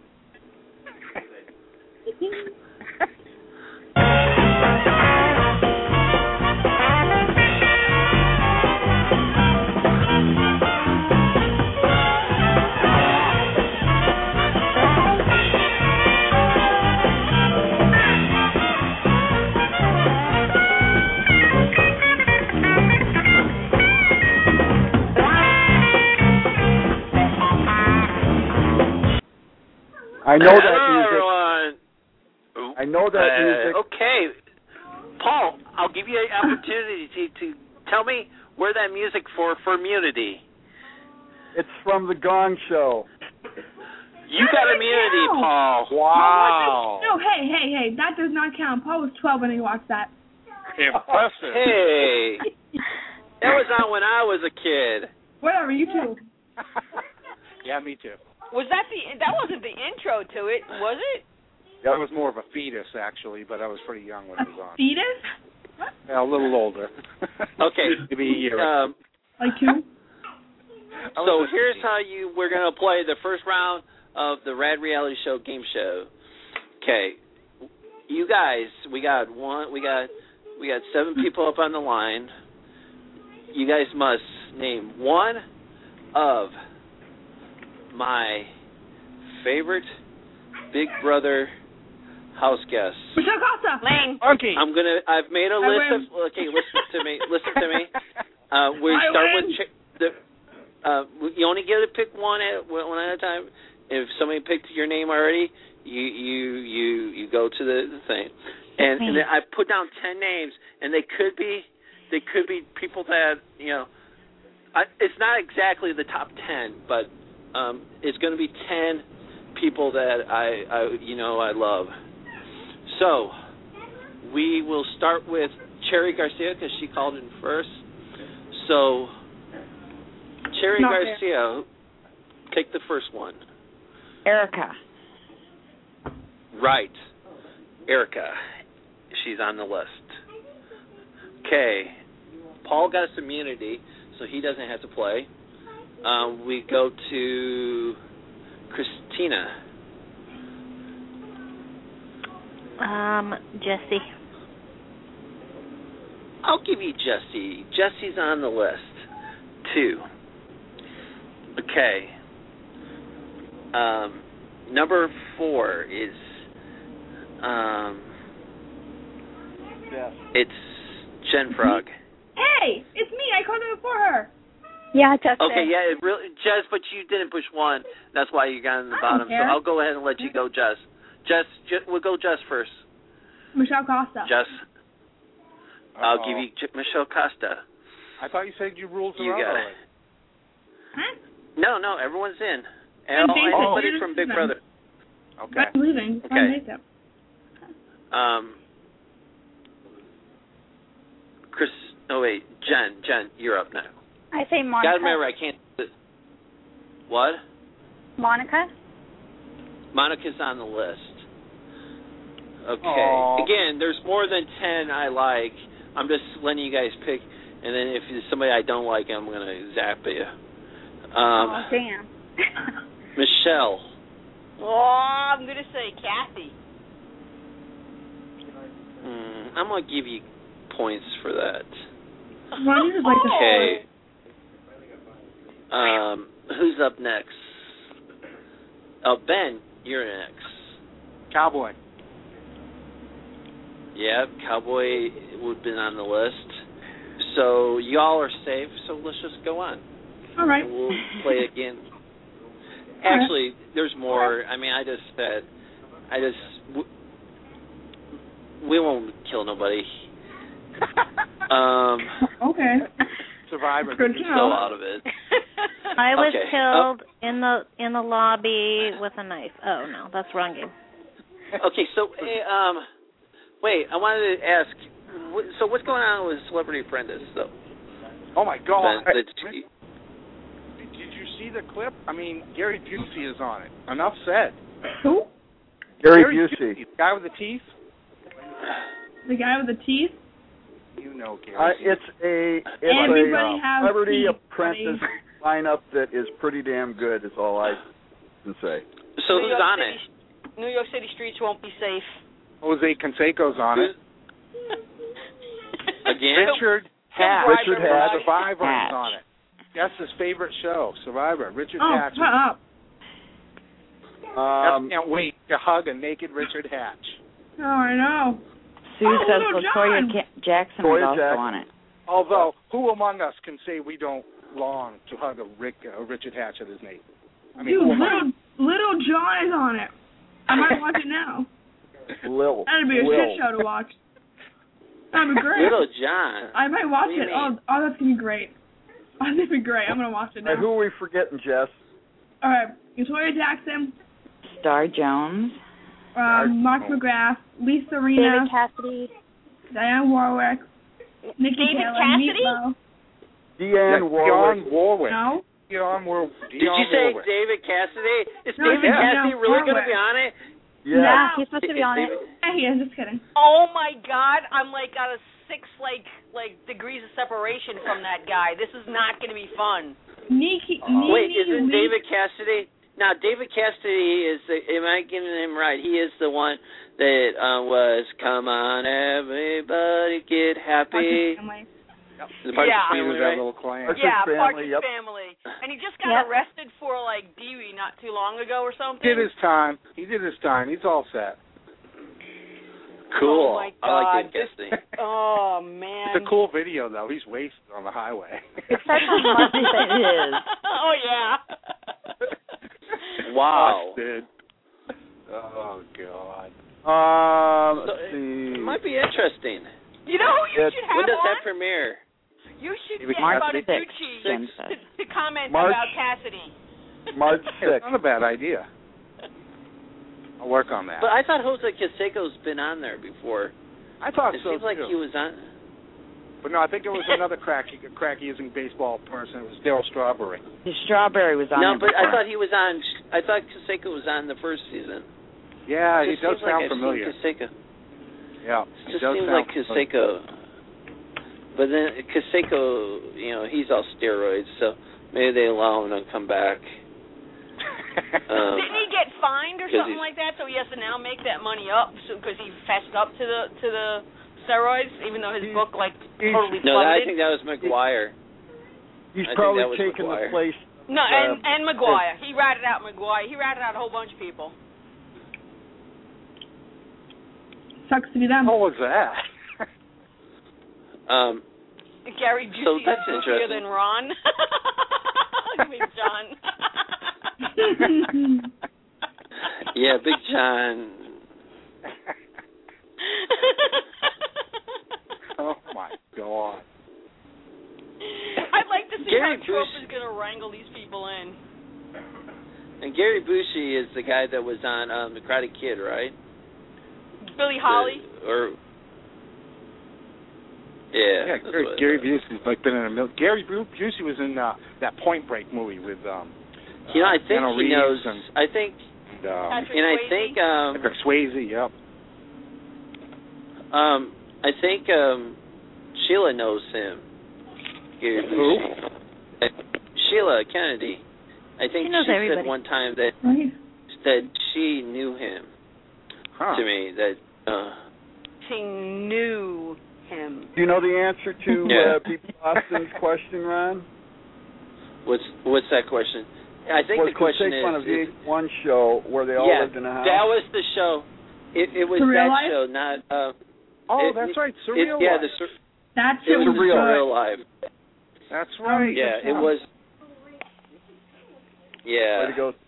I know that music. Everyone. I know that music. Okay. Paul, I'll give you an opportunity to tell me where that music for immunity. It's from the Gong Show. You got immunity, Paul. Wow. No, hey, that does not count. Paul was 12 when he watched that. Impressive. Hey. That was on when I was a kid. Whatever, you too. Yeah, me too. Was that wasn't the intro to it, was it? That was more of a fetus, actually, but I was pretty young when it was on. Fetus? A little older. Okay. Maybe a year. Like 2? So here's how we're gonna play the first round of the Rad Reality Show game show. Okay, you guys, we got 7 people up on the line. You guys must name one of my favorite Big Brother house guests. Michelle Costa. Lane. Monkey. I've made a list of. Okay, listen to me. We start with you only get to pick one at a time. If somebody picked your name already, you go to the thing. And then I put down 10 names, and they could be people that it's not exactly the top 10, but it's going to be 10 people that I love. So we will start with Cherry Garcia because she called in first. So Cherry Garcia, take the first one. Erica. Right. Erica. She's on the list. Okay. Paul got some immunity, so he doesn't have to play. We go to Christina. Jesse. I'll give you Jesse. Jesse's on the list, 2. Okay. Number 4 is it's Jen Frog. Hey, it's me. I called her before her. Yeah, Jess. Okay, yeah, it really, Jess, but you didn't push 1. That's why you got in the bottom. So I'll go ahead and let you go, Jess. We'll go Jess first. Michelle Costa. Jess. I'll give you Michelle Costa. I thought you said you ruled her You out got already. it. No, everyone's in. And Anybody from Big Brother. Okay. I'm leaving. Okay. Jen, you're up now. I say Monica. Gotta remember, I can't. What? Monica. Monica's on the list. Okay. Aww. Again, there's more than 10 I like. I'm just letting you guys pick, and then if there's somebody I don't like, I'm gonna zap you. Damn. Michelle. Oh, I'm gonna say Kathy. I'm gonna give you points for that. Okay. Who's up next? Oh, Ben, you're next. Cowboy. Yeah, Cowboy would have been on the list. So y'all are safe, so let's just go on. All right. We'll play again. Actually, there's more. I mean, we won't kill nobody. Okay. Survivor. Good to Still know. out of it. I was killed in the lobby with a knife. Oh no, that's the wrong game. Okay, so wait, I wanted to ask. So what's going on with Celebrity Apprentice, though? Oh my God! Did you see the clip? I mean, Gary Busey is on it. Enough said. Who? Gary Busey. The guy with the teeth. The guy with the teeth? You know Gary. It's a Celebrity Apprentice lineup that is pretty damn good, is all I can say. So who's on it? New York City streets won't be safe. Jose Canseco's on it. Again? Richard Hatch. Survivor Hatch. is on it. That's his favorite show, Survivor. Richard Hatch. Shut up. I can't wait to hug a naked Richard Hatch. Oh, I know. Sue says Latoya John. Jackson Latoya is also Jackson. on it. Although, who among us can say we don't long to hug a Richard Hatch at his name? I mean, Dude, Little John is on it. I might watch it now. That'd be a shit show to watch. That'd be great. Little John. I might watch What do you it. mean? Oh, that's gonna be great. Oh, that'd be great. I'm gonna watch it now. Who are we forgetting, Jess? All right, Latoya Jackson, Star Jones. Mark McGrath, Lisa Rinna, David Cassidy. Diane Warwick, Nikki David Taylor, Cassidy? Meatloaf. Deanne Warwick. Dionne Warwick. No? Did you say David Cassidy? Is No, David yeah. Cassidy really going to Warwick. be on it? Yeah. No, he's supposed to be on it. Yeah, he is. Just kidding. Oh my God, I'm like got a 6 degrees of separation from that guy. This is not going to be fun. Wait, isn't David Cassidy? Now, David Cassidy is am I getting him right? He is the one that was, come on, everybody, get happy. The Partridge Family, that right? little clan. Partridge Family. And he just got arrested for, Dewey not too long ago or something. He did his time. He's all set. Cool. Oh, my God. I like David Cassidy. Oh, man. It's a cool video, though. He's wasted on the highway. It starts on Monday. It is. Oh, yeah. Wow. Dude. Oh, God. Let's see. It might be interesting. You know who you should have When does on? that premiere? You should David get Cassidy? Bonaducci to comment March. about Cassidy. March It's 6th. not a bad idea. I'll work on that. But I thought Jose Canseco's been on there before. I thought It so, seems like too. he was on. But no, I think it was another cracky-using baseball person. It was Darryl Strawberry. Strawberry was on No, there but I before. thought he was on. I thought Canseco was on the first season. Yeah, he Just does seems like sound I've familiar. seen Canseco. Yeah, It he just does seems sound like Canseco. But then Canseco, he's all steroids, so maybe they allow him to come back. Didn't he get fined or something like that? So he has to now make that money up, because he fessed up to the steroids, even though his book totally plummeted. No, I think that was McGuire. He's I probably think that was taken McGuire. the place. No, and McGuire. He ratted out McGuire. He ratted out a whole bunch of people. Sucks to be them. What was that? Gary Busey So that's is goofier interesting. than Ron. Big John. Yeah, Big John. Oh, my God. I'd like to see Gary how Trump Busey- is going to wrangle these people in. And Gary Busey is the guy that was on The Karate Kid, right? Billy Holly. Yeah, Gary Busey's been in a million. Gary Busey was in that Point Break movie with I think Keanu he Reeves knows. and I think Patrick And I Swayze. think Patrick Swayze, yep. I think Sheila knows him. Gary Who? Busey. Sheila Kennedy. I think She knows said everybody. one time that she knew him. Huh. To me, that She knew him. Do you know the answer to Yeah. People Austin's question, Ron? what's that question? I think the question take fun of is the one show where they all lived in a house. that was the show. It was Surreal that Life? show, not. That's right, Surreal Yeah, Life. That it shit was was Surreal good. Life. That's right. Yeah, it was. Yeah. Way to go,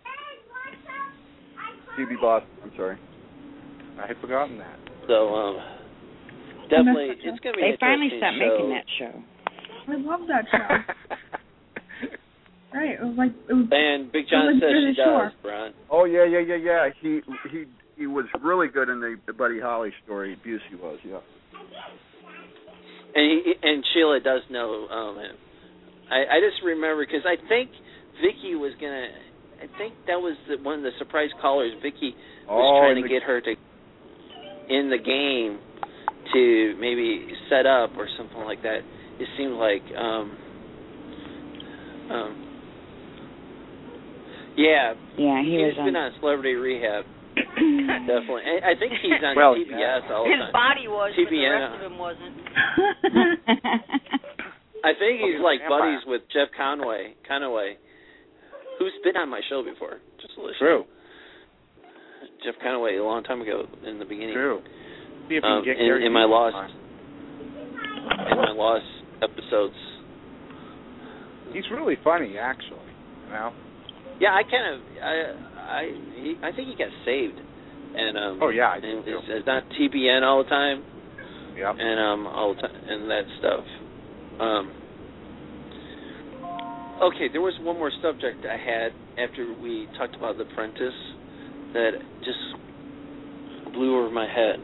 CB Boston. I'm sorry. I had forgotten that. So definitely, it's gonna be. They an finally interesting stopped show. making that show. I love that show. Right, it was And Big John was says really she does, sure. Brian. Oh yeah. He was really good in the Buddy Holly story. Busey was, yeah. And Sheila does know him. I just remember because I think Vicky was gonna. I think that was one of the surprise callers. Vicky was trying to get her to in the game to maybe set up or something like that. It seemed like. Yeah, he's been on Celebrity Rehab. Definitely. I think he's on Well, TBS all the His time. body was, but the TBN. rest of him wasn't. I think he's like vampire. buddies with Jeff Conway, who's been on my show before. Just to listen. True. Jeff Conway a long time ago in the beginning. True. See if you can get Gary in my Busey lost on. in my lost episodes. He's really funny, actually. You know? Yeah, I think he got saved, and Oh, yeah, I and do, too. it's not TBN all the time, Yep. and all the time and that stuff. Okay, there was one more subject I had after we talked about The Apprentice that just blew over my head.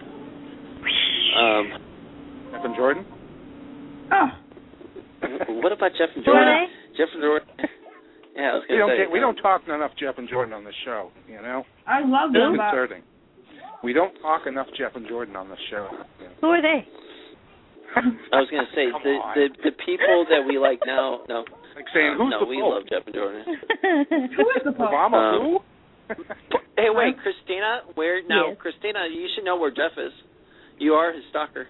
Jeff and Jordan? Oh. What about Jeff and Jordan? Jeff and Jordan. Yeah, I was going to say. We don't talk enough Jeff and Jordan on the show, you know? I love it's them. concerning. We don't talk enough Jeff and Jordan on the show. You know? Who are they? I was going to say, the people that we like now, no. Like saying, who's the we Pope? love Jeff and Jordan. Who is the Pope? Obama, who? Hey, wait, Christina, Yes. Christina, you should know where Jeff is. You are his stalker.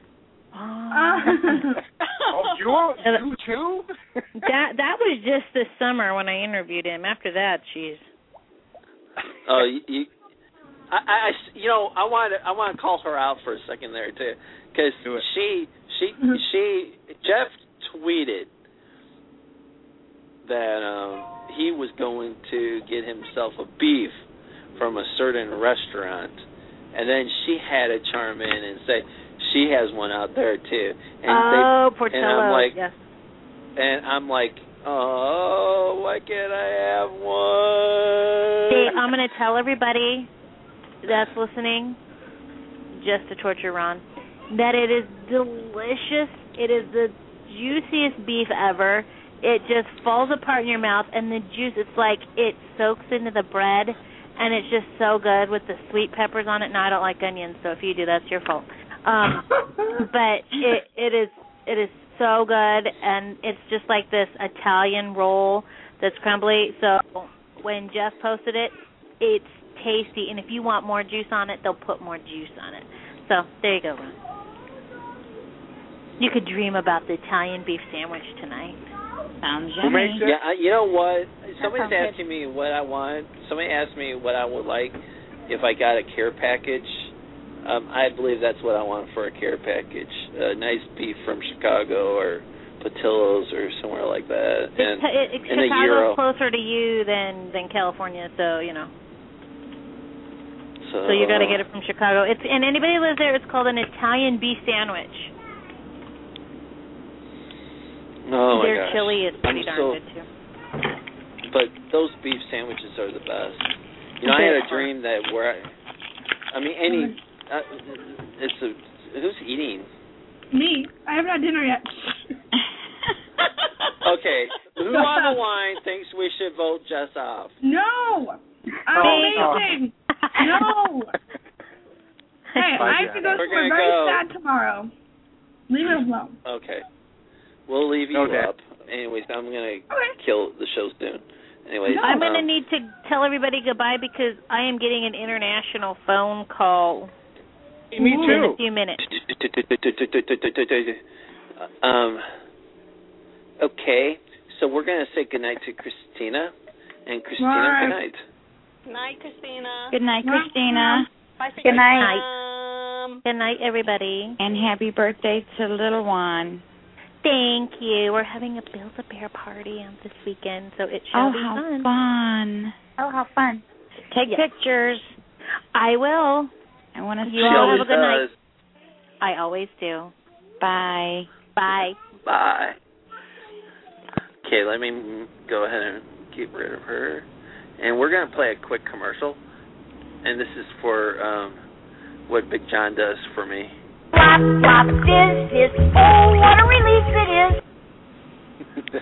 You too? That was just this summer when I interviewed him. After that, jeez. Oh, I want to call her out for a second there too, because Jeff tweeted that he was going to get himself a beef from a certain restaurant, and then she had to chime in and say she has one out there too. And Portillo, and I'm like, yes. And I'm like, oh, why can't I have one? Dave, I'm going to tell everybody that's listening, just to torture Ron, that it is delicious. It is the juiciest beef ever. It just falls apart in your mouth, and the juice, it's like it soaks into the bread, and it's just so good with the sweet peppers on it. No, I don't like onions, so if you do, that's your fault. But it is so good, and it's just like this Italian roll that's crumbly. So when Jeff posted it, it's tasty, and if you want more juice on it, they'll put more juice on it. So there you go, Ron. You could dream about the Italian beef sandwich tonight. Sounds yummy. Yeah, you know what? Somebody's asking me what I want. Somebody asked me what I would like if I got a care package. I believe that's what I want for a care package. Nice beef from Chicago or Portillo's or somewhere like that. Chicago's closer to you than California, so you know. So you got to get it from Chicago. And anybody who lives there, it's called an Italian beef sandwich. Oh my Their gosh. chili is pretty darn good too. But those beef sandwiches are the best. You know, I had a dream that who's eating? Me. I haven't had dinner yet. Okay, who on the line thinks we should vote Jess off? No. Amazing. No. Hey, I have to go somewhere very sad tomorrow. Leave it alone. Okay. We'll leave you up. Anyways, I'm going to kill the show soon. Anyways, I'm going to need to tell everybody goodbye because I am getting an international phone call. Me too. In a few minutes. Okay, so we're going to say goodnight to Christina. And Christina, good night. Good night, Christina. Good night, Christina. Bye, good night. Good night, everybody. And happy birthday to little Juan. Thank you. We're having a Build-A-Bear party on this weekend, so it shall be fun. Fun. Oh, how fun. Take pictures. I will. I want to see you. All have a good night. I always do. Bye. Bye. Bye. Okay, let me go ahead and get rid of her. And we're going to play a quick commercial. And this is for what Big John does for me. Flop, flop, fizz. Oh, what a relief it is.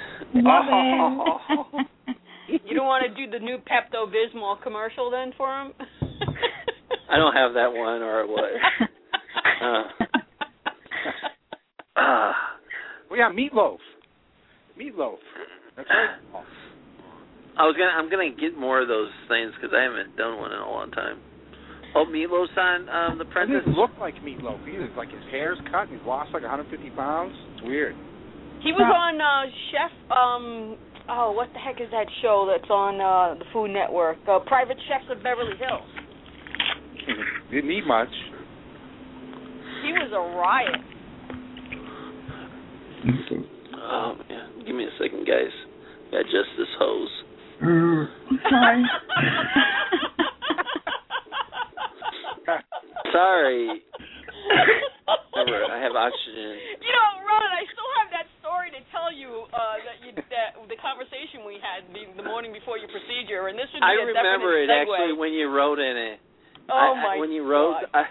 You don't want to do the new Pepto-Bismol commercial then for him? I don't have that one, or what? We got meatloaf. That's right. I'm gonna get more of those things because I haven't done one in a long time. Oh, Meatloaf's on The Apprentice. He doesn't look like Meatloaf either. It's like his hair's cut and he's lost like 150 pounds. It's weird. He was on Chef. What the heck is that show that's on the Food Network? Private Chefs of Beverly Hills. Didn't eat much. He was a riot. Oh man, give me a second, guys. Got just this hose. Sorry. Sorry. Remember, I have oxygen. You know, Ron, I still have that story to tell you that the conversation we had the morning before your procedure, and this would be I a remember it definite segue. actually when you wrote in it. When you wrote, God.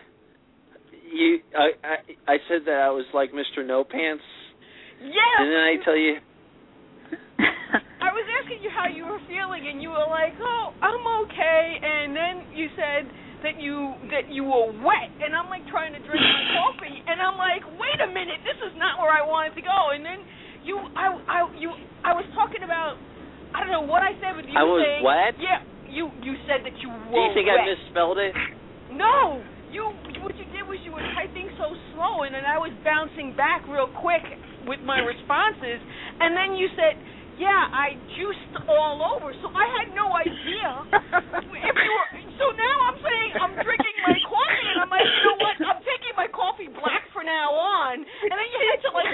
I said that I was like Mr. No Pants. Yes. Didn't I tell you? I was asking you how you were feeling, and you were like, "Oh, I'm okay," and then you said that you were wet, and I'm like trying to drink my coffee, and I'm like, "Wait a minute, this is not where I wanted to go." And then I was talking about, I don't know what I said, but you were saying, wet? Yeah, you said that you were. Do you think wet. I misspelled it? No. What you did was you were typing so slow, and then I was bouncing back real quick with my responses, and then you said, "Yeah, I juiced all over," so I had no idea if you were. So now I'm saying I'm drinking my coffee, and I'm like, you know what? I'm taking my coffee black from now on, and then you had to like.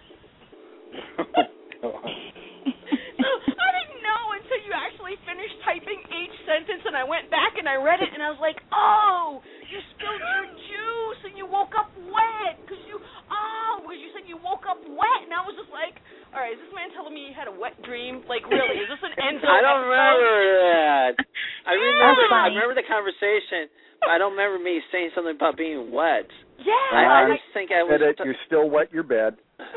I didn't know until you actually finished typing each sentence, and I went back and I read it, and I was like, "Oh, you spilled your juice and you woke up wet because you said you woke up wet," and I was just like, "All right, is this man telling me he had a wet dream? Like, really? Is this an Enzo?" I don't remember that. I remember the conversation, but I don't remember me saying something about being wet. Yeah, I just think I was. You're still wet your bed.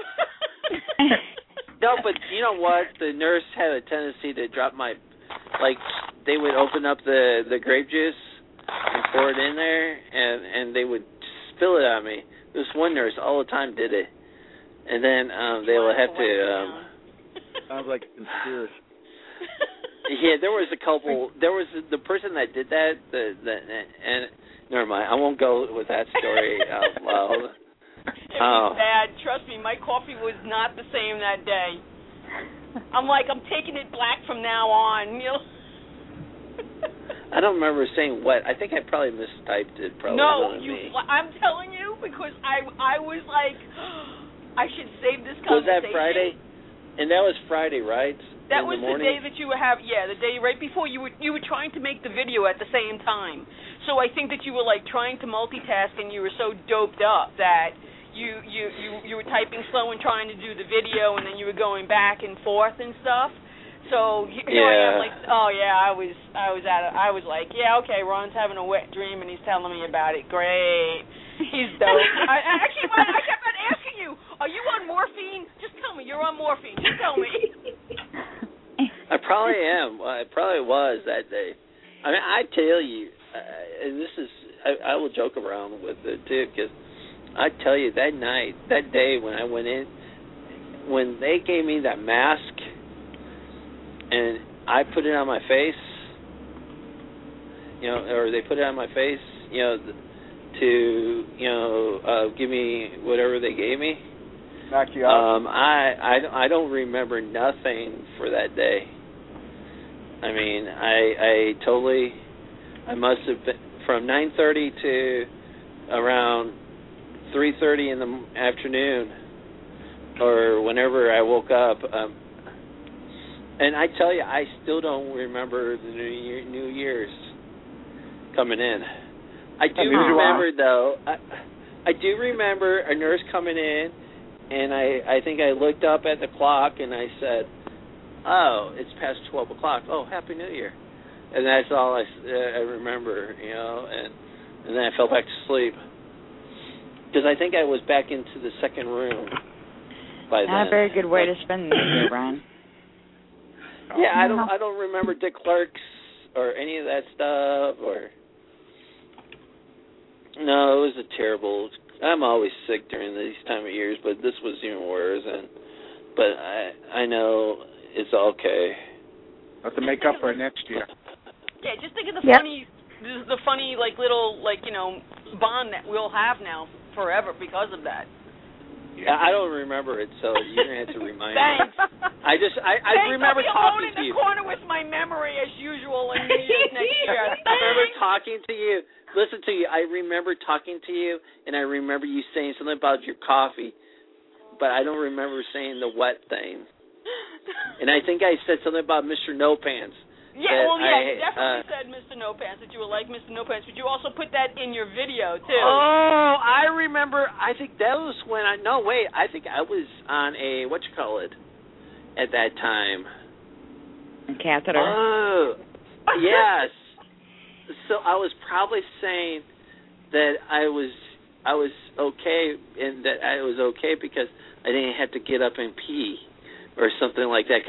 No, but you know what? The nurse had a tendency to drop they would open up the grape juice and pour it in there, and they would spill it on me. This one nurse all the time did it, and then they would have to. Sounds like a conspiracy. Yeah, there was a couple. There was the person that did that. And never mind. I won't go with that story out loud. It was bad. Trust me, my coffee was not the same that day. I'm taking it black from now on. You know? I don't remember saying wet. I think I probably mistyped it. No, I'm telling you, because I was like, I should save this conversation. Was that Friday? And that was Friday, right? That was the day that you were the day right before you were trying to make the video at the same time. So I think that you were trying to multitask, and you were so doped up that you were typing slow and trying to do the video, and then you were going back and forth and stuff. So here I am, I was like, yeah, okay, Ron's having a wet dream, and he's telling me about it. Great, he's dope. I kept on asking you, are you on morphine? Just tell me, you're on morphine. Just tell me. I probably am. I probably was that day. I mean, I tell you, and this is, I will joke around with it too, because I tell you, that night, that day when I went in, when they gave me that mask, and I put it on my face, or they put it on my face, to, give me whatever they gave me. Knock you out. I don't remember nothing for that day. I mean, I must have been from 9:30 to around 3:30 in the afternoon, or whenever I woke up. And I tell you, I still don't remember the New Year's coming in. I do remember, though. I do remember a nurse coming in, and I think I looked up at the clock and I said, "Oh, it's past 12 o'clock. Oh, Happy New Year." And that's all I remember, and then I fell back to sleep. Because I think I was back into the second room by then. Not a very good way to spend the New Year, Ron. Yeah, I don't remember Dick Clark's or any of that stuff, or... No, it was a terrible... I'm always sick during these time of years, but this was even worse. But I know it's okay. Have to make up for it next year. Yeah, just think of the funny little bond that we'll have now forever because of that. Yeah, I don't remember it, so you're gonna have to remind Thanks. me. I remember talking to you. I'll be alone in the corner with my memory as usual in New Year's next year. I remember talking to you. Listen to you. I remember talking to you, and I remember you saying something about your coffee, but I don't remember saying the wet thing. And I think I said something about Mr. No Pants. Yeah, you definitely said Mr. No Pants, that you were like Mr. No Pants, but you also put that in your video, too. Oh, I remember. I think that was when I think I was on a, at that time. A catheter. Oh, yes. So I was probably saying that I was okay, and that I was okay because I didn't have to get up and pee or something like that. Because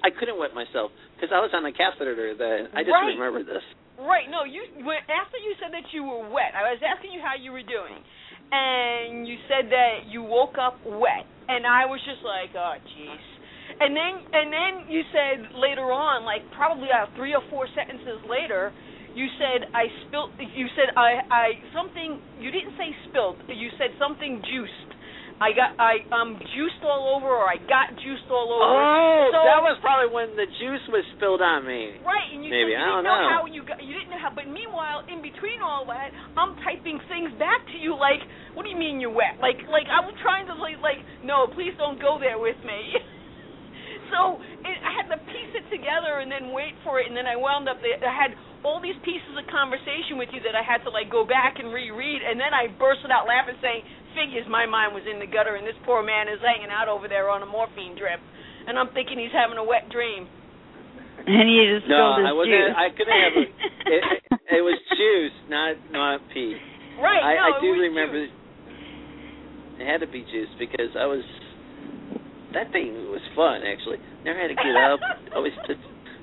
I couldn't wet myself because I was on a catheter then. I just remember this. Right. No, after you said that you were wet, I was asking you how you were doing, and you said that you woke up wet, and I was just like, oh, jeez. And then you said later on, like probably 3 or 4 sentences later, you said I spilled. You said I something. You didn't say spilled. You said something juiced. I'm juiced all over, or I got juiced all over. Oh, so, that was probably when the juice was spilled on me. Right, and you maybe said I don't know how you didn't know how. But meanwhile, in between all that, I'm typing things back to you like, what do you mean you're wet? Like I was trying to like, no, please don't go there with me. So I had to piece it together and then wait for it, and then I wound up. I had all these pieces of conversation with you that I had to like go back and reread, and then I bursted out laughing, saying, "Figures, my mind was in the gutter, and this poor man is hanging out over there on a morphine drip, and I'm thinking he's having a wet dream." And you just spilled his juice. I couldn't have it. It was juice, not pee. Right. I do remember. Juice. It had to be juice because I was. That thing was fun, actually. Never had to get up. Always just.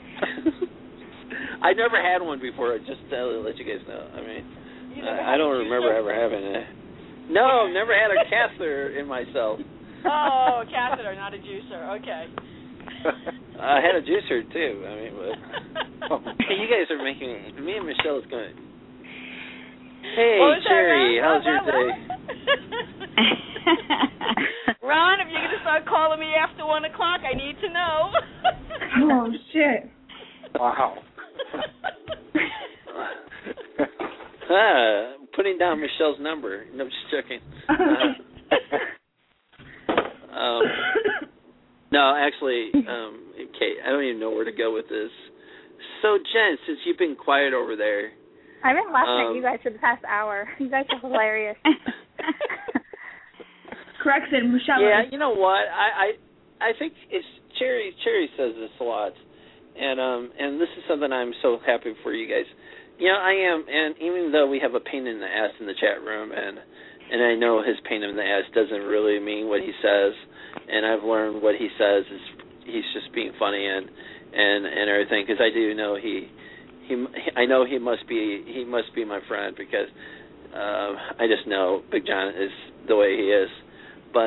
I never had one before. Just to let you guys know. I mean, I don't remember ever having it. No, never had a catheter in myself. Oh, a catheter, not a juicer. Okay. I had a juicer too. I mean, but hey, you guys are making me and Michelle is going. Hey, Cherry, how's your day? Ron, if you're gonna start calling me after 1 o'clock, I need to know. Oh shit! Wow. Putting down Michelle's number. No, just joking. No, actually, Kate, I don't even know where to go with this. So, Jen, since you've been quiet over there, I've been laughing at you guys for the past hour. You guys are hilarious. Correction, Michelle. Yeah, you know what? I think it's Cherry says this a lot, and this is something I'm so happy for you guys. You know, I am, and even though we have a pain in the ass in the chat room, and I know his pain in the ass doesn't really mean what he says, and I've learned what he says is he's just being funny and everything, because I do know I know he must be my friend, because I just know Big John is the way he is, but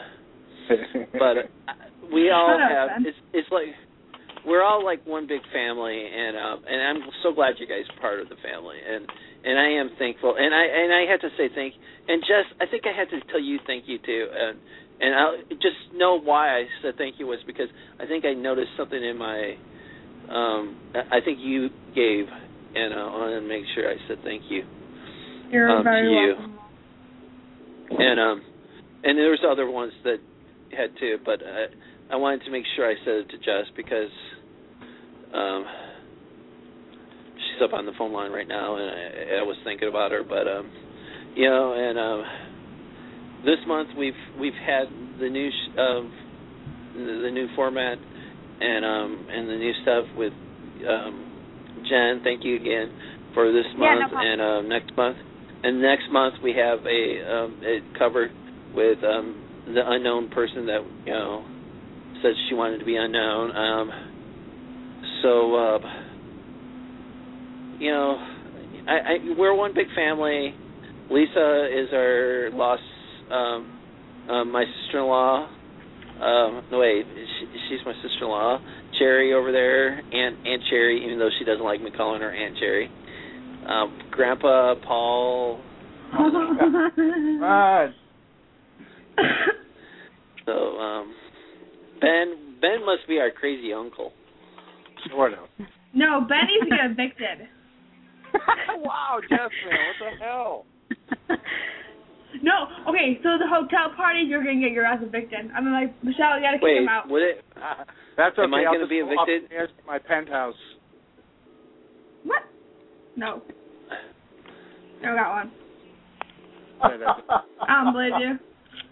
we all have it's like we're all like one big family, and I'm so glad you guys are part of the family, and I am thankful, and I had to say thank you, and Jess, I think I had to tell you thank you too, and I just know why I said thank you was because I think I noticed something in my I think you gave, and I want to make sure I said thank you. You're very to you. welcome. And there was other ones that had too, but I wanted to make sure I said it to Jess because she's up on the phone line right now, and I was thinking about her. But you know, and this month we've had the new the new format and the new stuff with Jen. Thank you again for this month and next month. And next month we have a cover with the unknown person that said she wanted to be unknown. We're one big family. Lisa is our lost my sister-in-law. She's my sister-in-law. Cherry over there, Aunt Cherry, even though she doesn't like me calling her Aunt Cherry. Grandpa Paul. So Ben must be our crazy uncle. Sort of. No, Ben needs to get evicted. Wow, Jeff, man, what the hell? No, okay, so the hotel parties, you're going to get your ass evicted. I'm like, Michelle, you got to kick him out. Would it? That's okay. Am I going to be evicted? Upstairs to my penthouse. What? No. I got one. I don't believe you.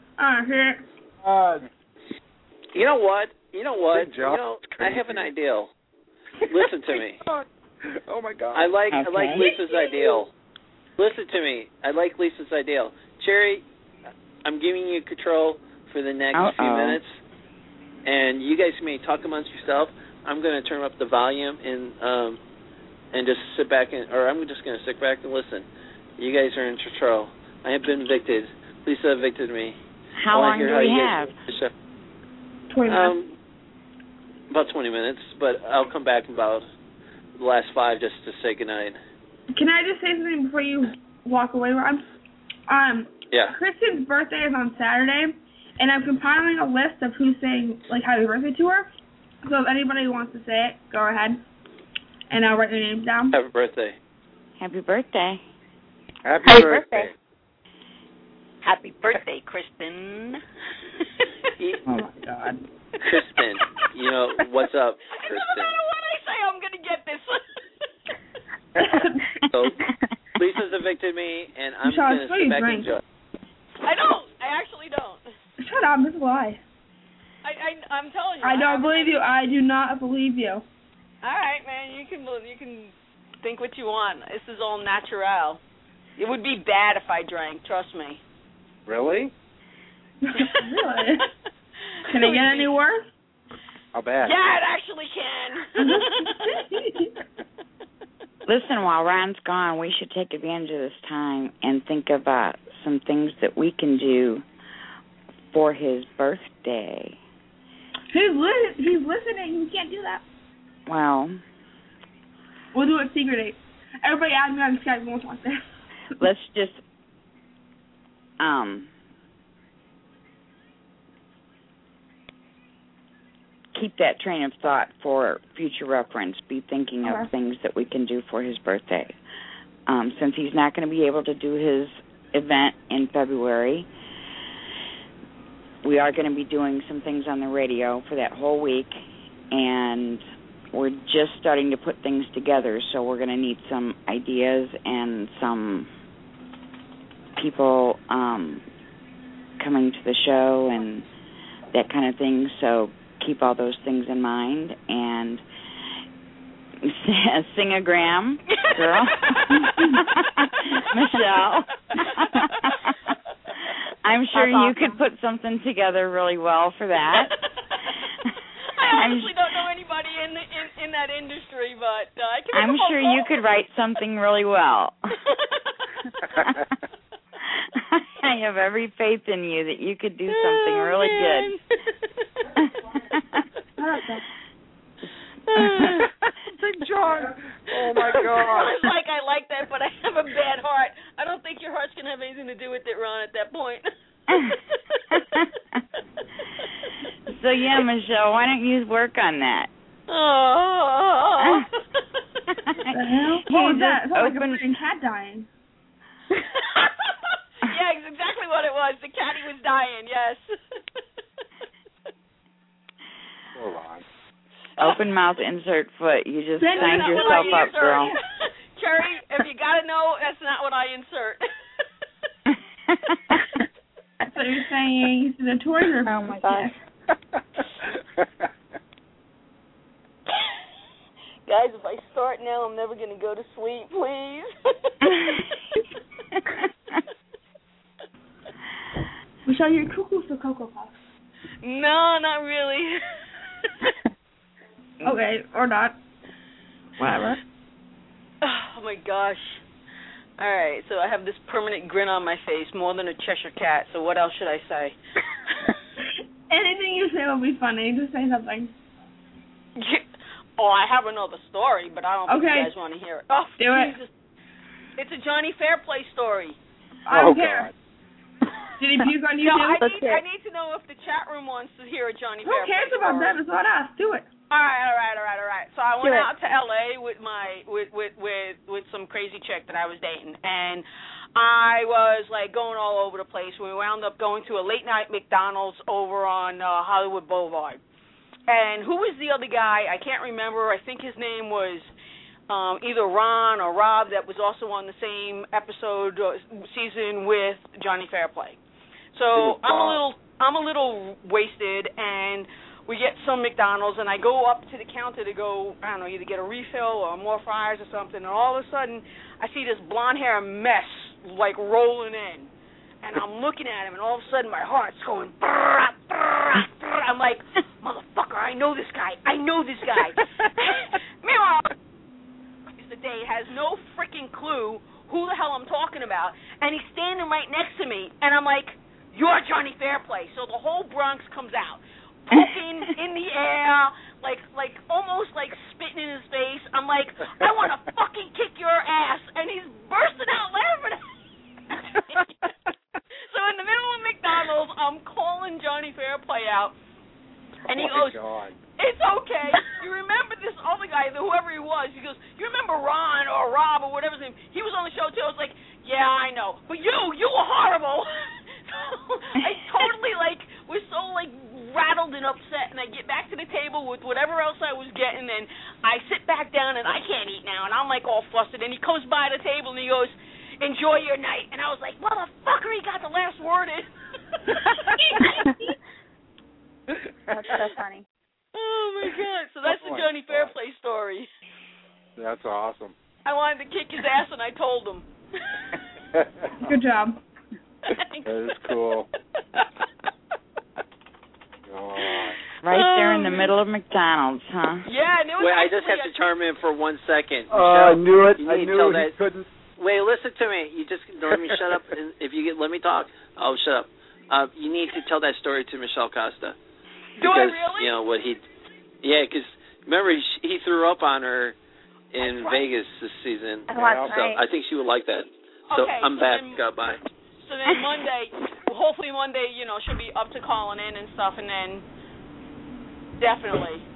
You know what? I have an ideal. Listen to me. Oh my God. I like Lisa's ideal. Listen to me. I like Lisa's ideal. Cherry, I'm giving you control for the next few minutes, and you guys may talk amongst yourself, I'm going to turn up the volume and just sit back I'm just going to sit back and listen. You guys are in control. I have been evicted. Lisa evicted me. How long do we have? 20 minutes. About 20 minutes, but I'll come back in about the last 5 just to say goodnight. Can I just say something before you walk away, Rob? Yeah. Kristen's birthday is on Saturday, and I'm compiling a list of who's saying happy birthday to her. So if anybody wants to say it, go ahead, and I'll write your names down. Happy birthday. Happy birthday. Happy birthday. Happy birthday, Kristen. Oh, my God. Kristen, what's up, Kristen? No matter what I say, I'm going to get this. So, Lisa's evicted me, and I'm going to sit back and enjoy. I don't. I actually don't. Shut up. This is a lie. I'm telling you. I don't believe you. I do not believe you. All right, man. You can think what you want. This is all natural. It would be bad if I drank. Trust me. Really? Really? Can it get any worse? How bad? Yeah, it actually can. Listen, while Ron's gone, we should take advantage of this time and think about some things that we can do for his birthday. He's listening. You can't do that. Well, we'll do it secretly. Everybody add me on Skype once like that. Let's just keep that train of thought for future reference. Be thinking of things that we can do for his birthday. Since he's not going to be able to do his event in February, we are going to be doing some things on the radio for that whole week, and we're just starting to put things together, so we're going to need some ideas and some people coming to the show and that kind of thing, so keep all those things in mind, and sing-a-gram, girl. Michelle. I'm sure you could put something together really well for that. I honestly don't know anybody in that industry, but I can. I'm sure you could write something really well. I have every faith in you that you could do something really good. John. Oh my God. It's like I like that, but I have a bad heart. I don't think your heart's gonna have anything to do with it, Ron, at that point. So yeah, Michelle, why don't you work on that? Oh. The hell? What was that? It sounded like a freaking cat dying. Yeah, it's exactly what it was. The catty was dying, yes. Hold on. Open mouth, insert foot. You just signed yourself up, girl. Cherry, if you gotta know, that's not what I insert. So you're saying the torture? Oh my gosh. Guys, if I start now, I'm never gonna go to sleep. Please. Michelle, you're cuckoo for Cocoa Puffs. No, not really. Okay, or not. Whatever. Oh my gosh. All right, so I have this permanent grin on my face, more than a Cheshire cat. So what else should I say? Anything you say will be funny. Just say something. Oh, I have another story, but I don't think you guys want to hear it. Oh, do Jesus. It's a Johnny Fairplay story. I don't care. Did he puke on you? No, I need to know if the chat room wants to hear a Johnny Fairplay story. Who cares about them? It's not us. Do it. All right. So I went out to LA with with some crazy chick that I was dating, and I was like going all over the place. We wound up going to a late night McDonald's over on Hollywood Boulevard. And who was the other guy? I can't remember. I think his name was either Ron or Rob. That was also on the same episode season with Johnny Fairplay. So I'm a little wasted, and we get some McDonald's, and I go up to the counter to go, I don't know, either get a refill or more fries or something, and all of a sudden I see this blonde hair mess, like, rolling in. And I'm looking at him, and all of a sudden my heart's going, brrr, brrr, brrr. I'm like, motherfucker, I know this guy. Meanwhile, the day has no freaking clue who the hell I'm talking about, and he's standing right next to me, and I'm like, you're Johnny Fairplay. So the whole Bronx comes out, poking in the air, like almost like spitting in his face. I'm like, I want to fucking kick your ass, and he's bursting out laughing. So in the middle of McDonald's, I'm calling Johnny Fairplay out, and he goes, God. It's okay. You remember this other guy, whoever he was? He goes, you remember Ron or Rob or whatever his name? He was on the show too. I was like, yeah, I know. But you were horrible. So I totally was so rattled and upset, and I get back to the table with whatever else I was getting, and I sit back down and I can't eat now, and I'm all flustered. And he comes by the table and he goes, enjoy your night. And I was like, motherfucker, he got the last word in. That's so funny. Oh my God! So that's the Johnny Fairplay story. That's awesome. I wanted to kick his ass, and I told him. Good job. That is cool. Right there in the middle of McDonald's, huh? Yeah. And it was Wait, I just have to turn in for 1 second. I knew it. I knew he couldn't. Wait, listen to me. You just let me shut up. If you let me talk, oh, shut up. You need to tell that story to Michelle Costa. Do I really? You know what because remember he threw up on her in Vegas this season. Oh, that's so right. I think she would like that. So okay, I'm back. Bye. So then hopefully Monday, she'll be up to calling in and stuff, and then definitely.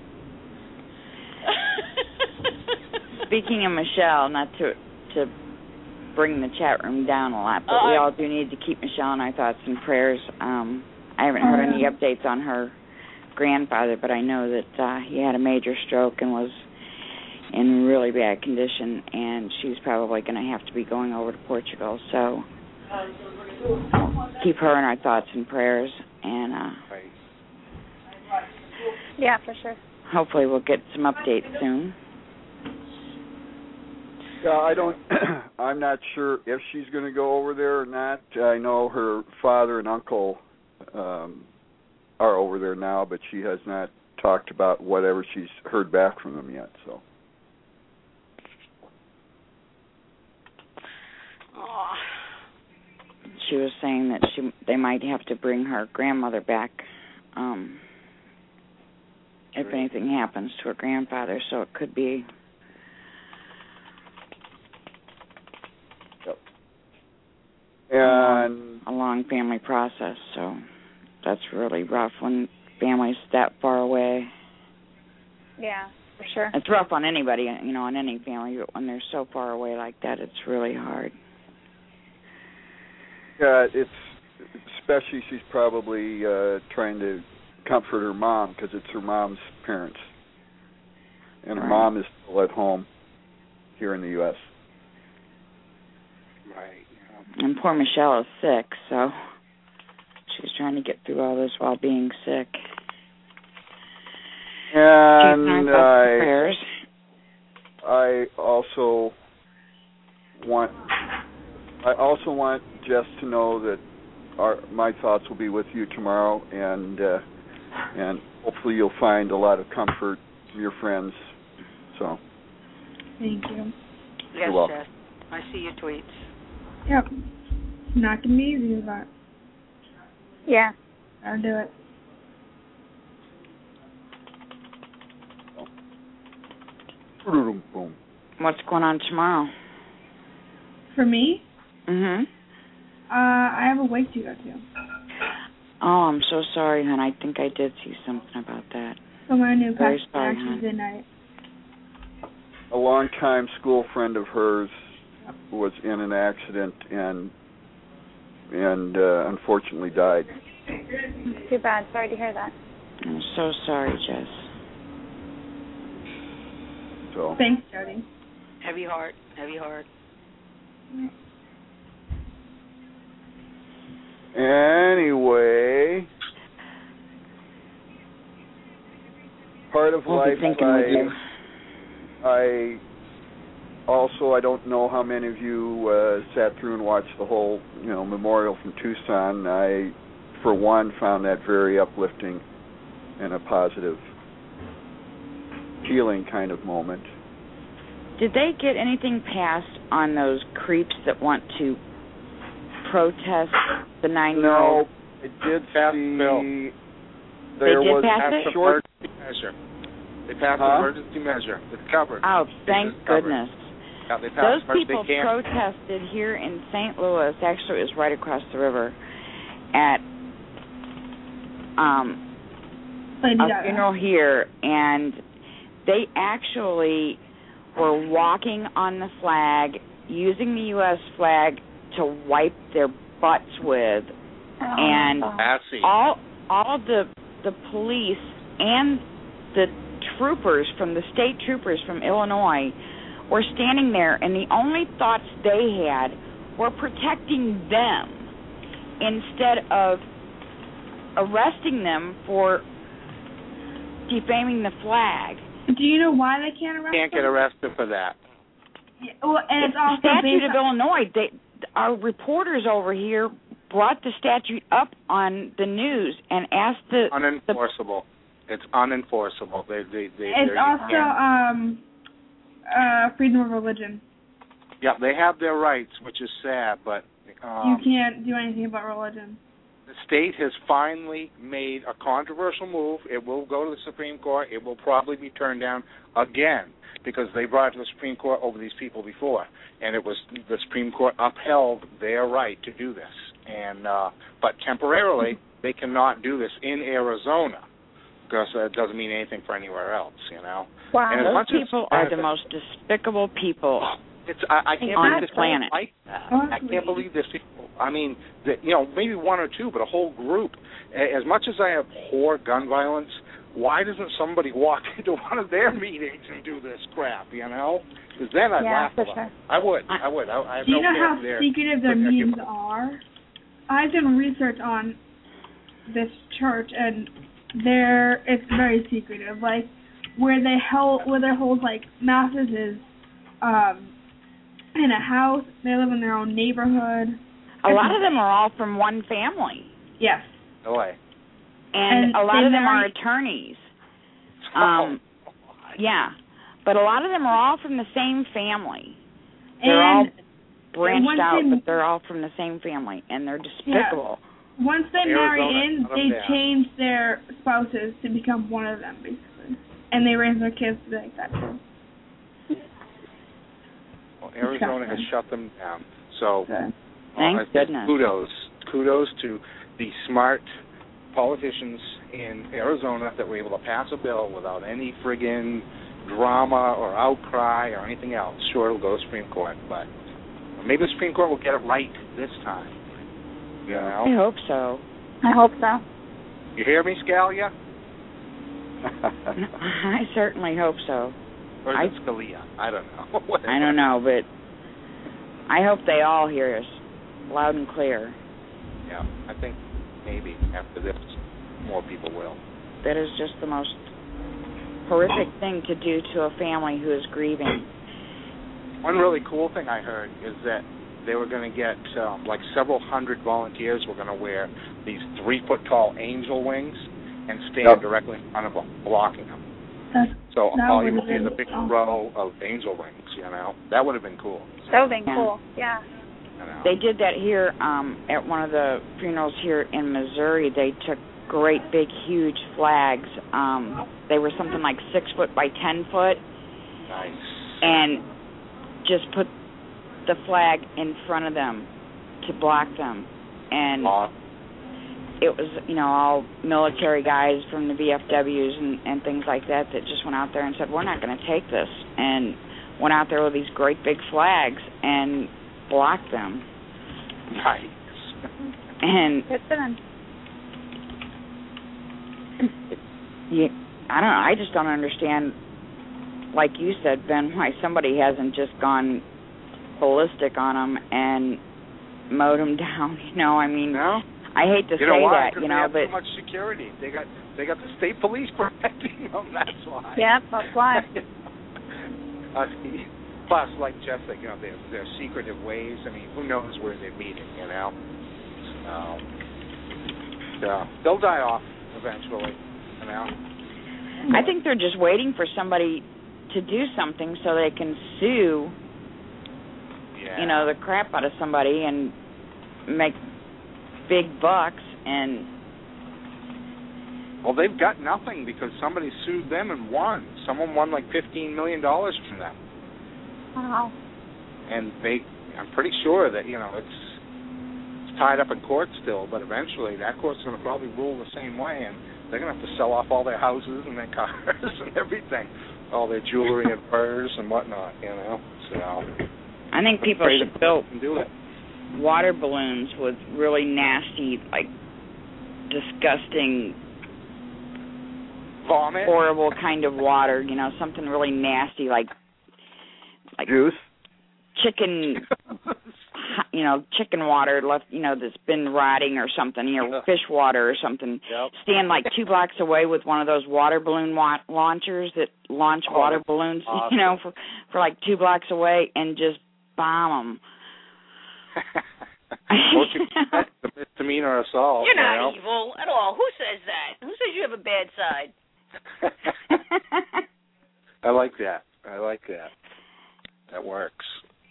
Speaking of Michelle, not to bring the chat room down a lot, but we all do need to keep Michelle in our thoughts and prayers. I haven't heard any updates on her grandfather, but I know that he had a major stroke and was in really bad condition, and she's probably going to have to be going over to Portugal. So keep her in our thoughts and prayers, and yeah, for sure. Hopefully we'll get some updates soon. Yeah, I'm not sure if she's going to go over there or not. I know her father and uncle are over there now, but she has not talked about whatever she's heard back from them yet. So. She was saying that they might have to bring her grandmother back if anything happens to her grandfather, so it could be. Yep. And a long family process, so that's really rough when family's that far away. Yeah, for sure. It's rough on anybody, on any family, but when they're so far away like that, it's really hard. Yeah, it's especially she's probably trying to comfort her mom because it's her mom's parents, and her mom is still at home here in the U.S. Right. And poor Michelle is sick, so she's trying to get through all this while being sick. And I also want Jess to know that my thoughts will be with you tomorrow, and hopefully you'll find a lot of comfort from your friends. So. Thank you. Yes, You're welcome. Jess. I see your tweets. Yep. Not gonna be easy, but yeah, I'll do it. Boom. What's going on tomorrow? For me? Mhm. I have a wake to go to. Oh, I'm so sorry, hon. I think I did see something about that. So my new Very pastor sorry, actually hon. good night. A longtime school friend of hers was in an accident and unfortunately died. It's too bad. Sorry to hear that. I'm so sorry, Jess. So. Thanks, Jody. Heavy heart. Anyway, part of We'll life be thinking with you. I don't know how many of you sat through and watched the whole, memorial from Tucson. I, for one, found that very uplifting. and a positive healing kind of moment. Did they get anything passed on those creeps that want to protest the 9-year-old? No, it did pass the bill. They did pass it? Emergency measure. They passed an emergency measure. It's covered. Oh, thank goodness. Yeah, they passed those people protested here in St. Louis. Actually, it was right across the river at a funeral here, and they actually were walking on the flag, using the U.S. flag to wipe their butts with, and all of the police and the troopers from the state troopers from Illinois were standing there, and the only thoughts they had were protecting them instead of arresting them for defaming the flag. Do you know why they can't arrest them? Can't get arrested for that. Yeah, well, and it's also statute of Illinois. Our reporters over here brought the statute up on the news and asked the unenforceable. It's unenforceable. It's also freedom of religion. Yeah, they have their rights, which is sad, but you can't do anything about religion. The state has finally made a controversial move. It will go to the Supreme Court. It will probably be turned down again because they brought it to the Supreme Court over these people before, and it was the Supreme Court upheld their right to do this. And but temporarily, they cannot do this in Arizona because it doesn't mean anything for anywhere else, you know. Wow, and those people are the most despicable people. I can't on believe the planet. Like that. I can't believe this people. I mean, maybe one or two, but a whole group. As much as I abhor gun violence, why doesn't somebody walk into one of their meetings and do this crap? You know, because then I'd laugh about it. I would. I have do you no know how there. secretive their meetings are? I've done research on this church, and it's very secretive. Like where they hold like masses is in a house. They live in their own neighborhood. A lot of them are all from one family. Yes. No way. And a lot of them are attorneys. Yeah. But a lot of them are all from the same family. They're all branched out, but they're all from the same family, and they're despicable. Yeah. Once they marry in, they change their spouses to become one of them, basically. And they raise their kids to be like that, too. Well, Arizona has shut them down. So, thank goodness. Kudos to the smart politicians in Arizona that were able to pass a bill without any friggin' drama or outcry or anything else. Sure, it'll go to the Supreme Court, but maybe the Supreme Court will get it right this time. You know? I hope so. I hope so. You hear me, Scalia? I certainly hope so. Or is it Scalia? I don't know. I don't know, but I hope they all hear us loud and clear. Yeah, I think maybe after this, more people will. That is just the most horrific thing to do to a family who is grieving. One really cool thing I heard is that they were going to get like several hundred volunteers were going to wear these 3-foot-tall angel wings and stand directly in front of them, blocking them. So all you would see is a big row of angel wings, you know. That would have been cool. That would have been cool, yeah. They did that here at one of the funerals here in Missouri. They took great big huge flags. They were something like 6 foot by 10 foot. Nice. And just put the flag in front of them to block them. And it was, all military guys from the VFWs and things like that just went out there and said, we're not going to take this. And went out there with these great big flags and blocked them. Nice. And I don't know. I just don't understand, like you said, Ben, why somebody hasn't just gone ballistic on them and mowed them down. I mean, no? I hate to say why? that, they have but so much security. They got the state police protecting them. That's why. Yeah, that's why. Plus, like Jeff said, their secretive ways. I mean, who knows where they're meeting? So they'll die off eventually. You know? I think they're just waiting for somebody to do something so they can sue, you know, the crap out of somebody and make big bucks. And well, they've got nothing because somebody sued them and won. Someone won like $15 million from them. Wow. And I'm pretty sure that, you know, it's tied up in court still, but eventually that court's going to probably rule the same way, and they're going to have to sell off all their houses and their cars and everything, all their jewelry and furs and whatnot, you know. So I think people should build water balloons with really nasty, like disgusting, vomit, horrible kind of water. You know, something really nasty, like juice, chicken. You know, chicken water left, you know, that's been rotting or something, you know, fish water or something. Yep. Stand like 2 blocks away with one of those water balloon launchers that launch water balloons, awesome. You know, for like 2 blocks away and just bomb them. That's a misdemeanor assault. You're not evil at all. Who says that? Who says you have a bad side? I like that. That works.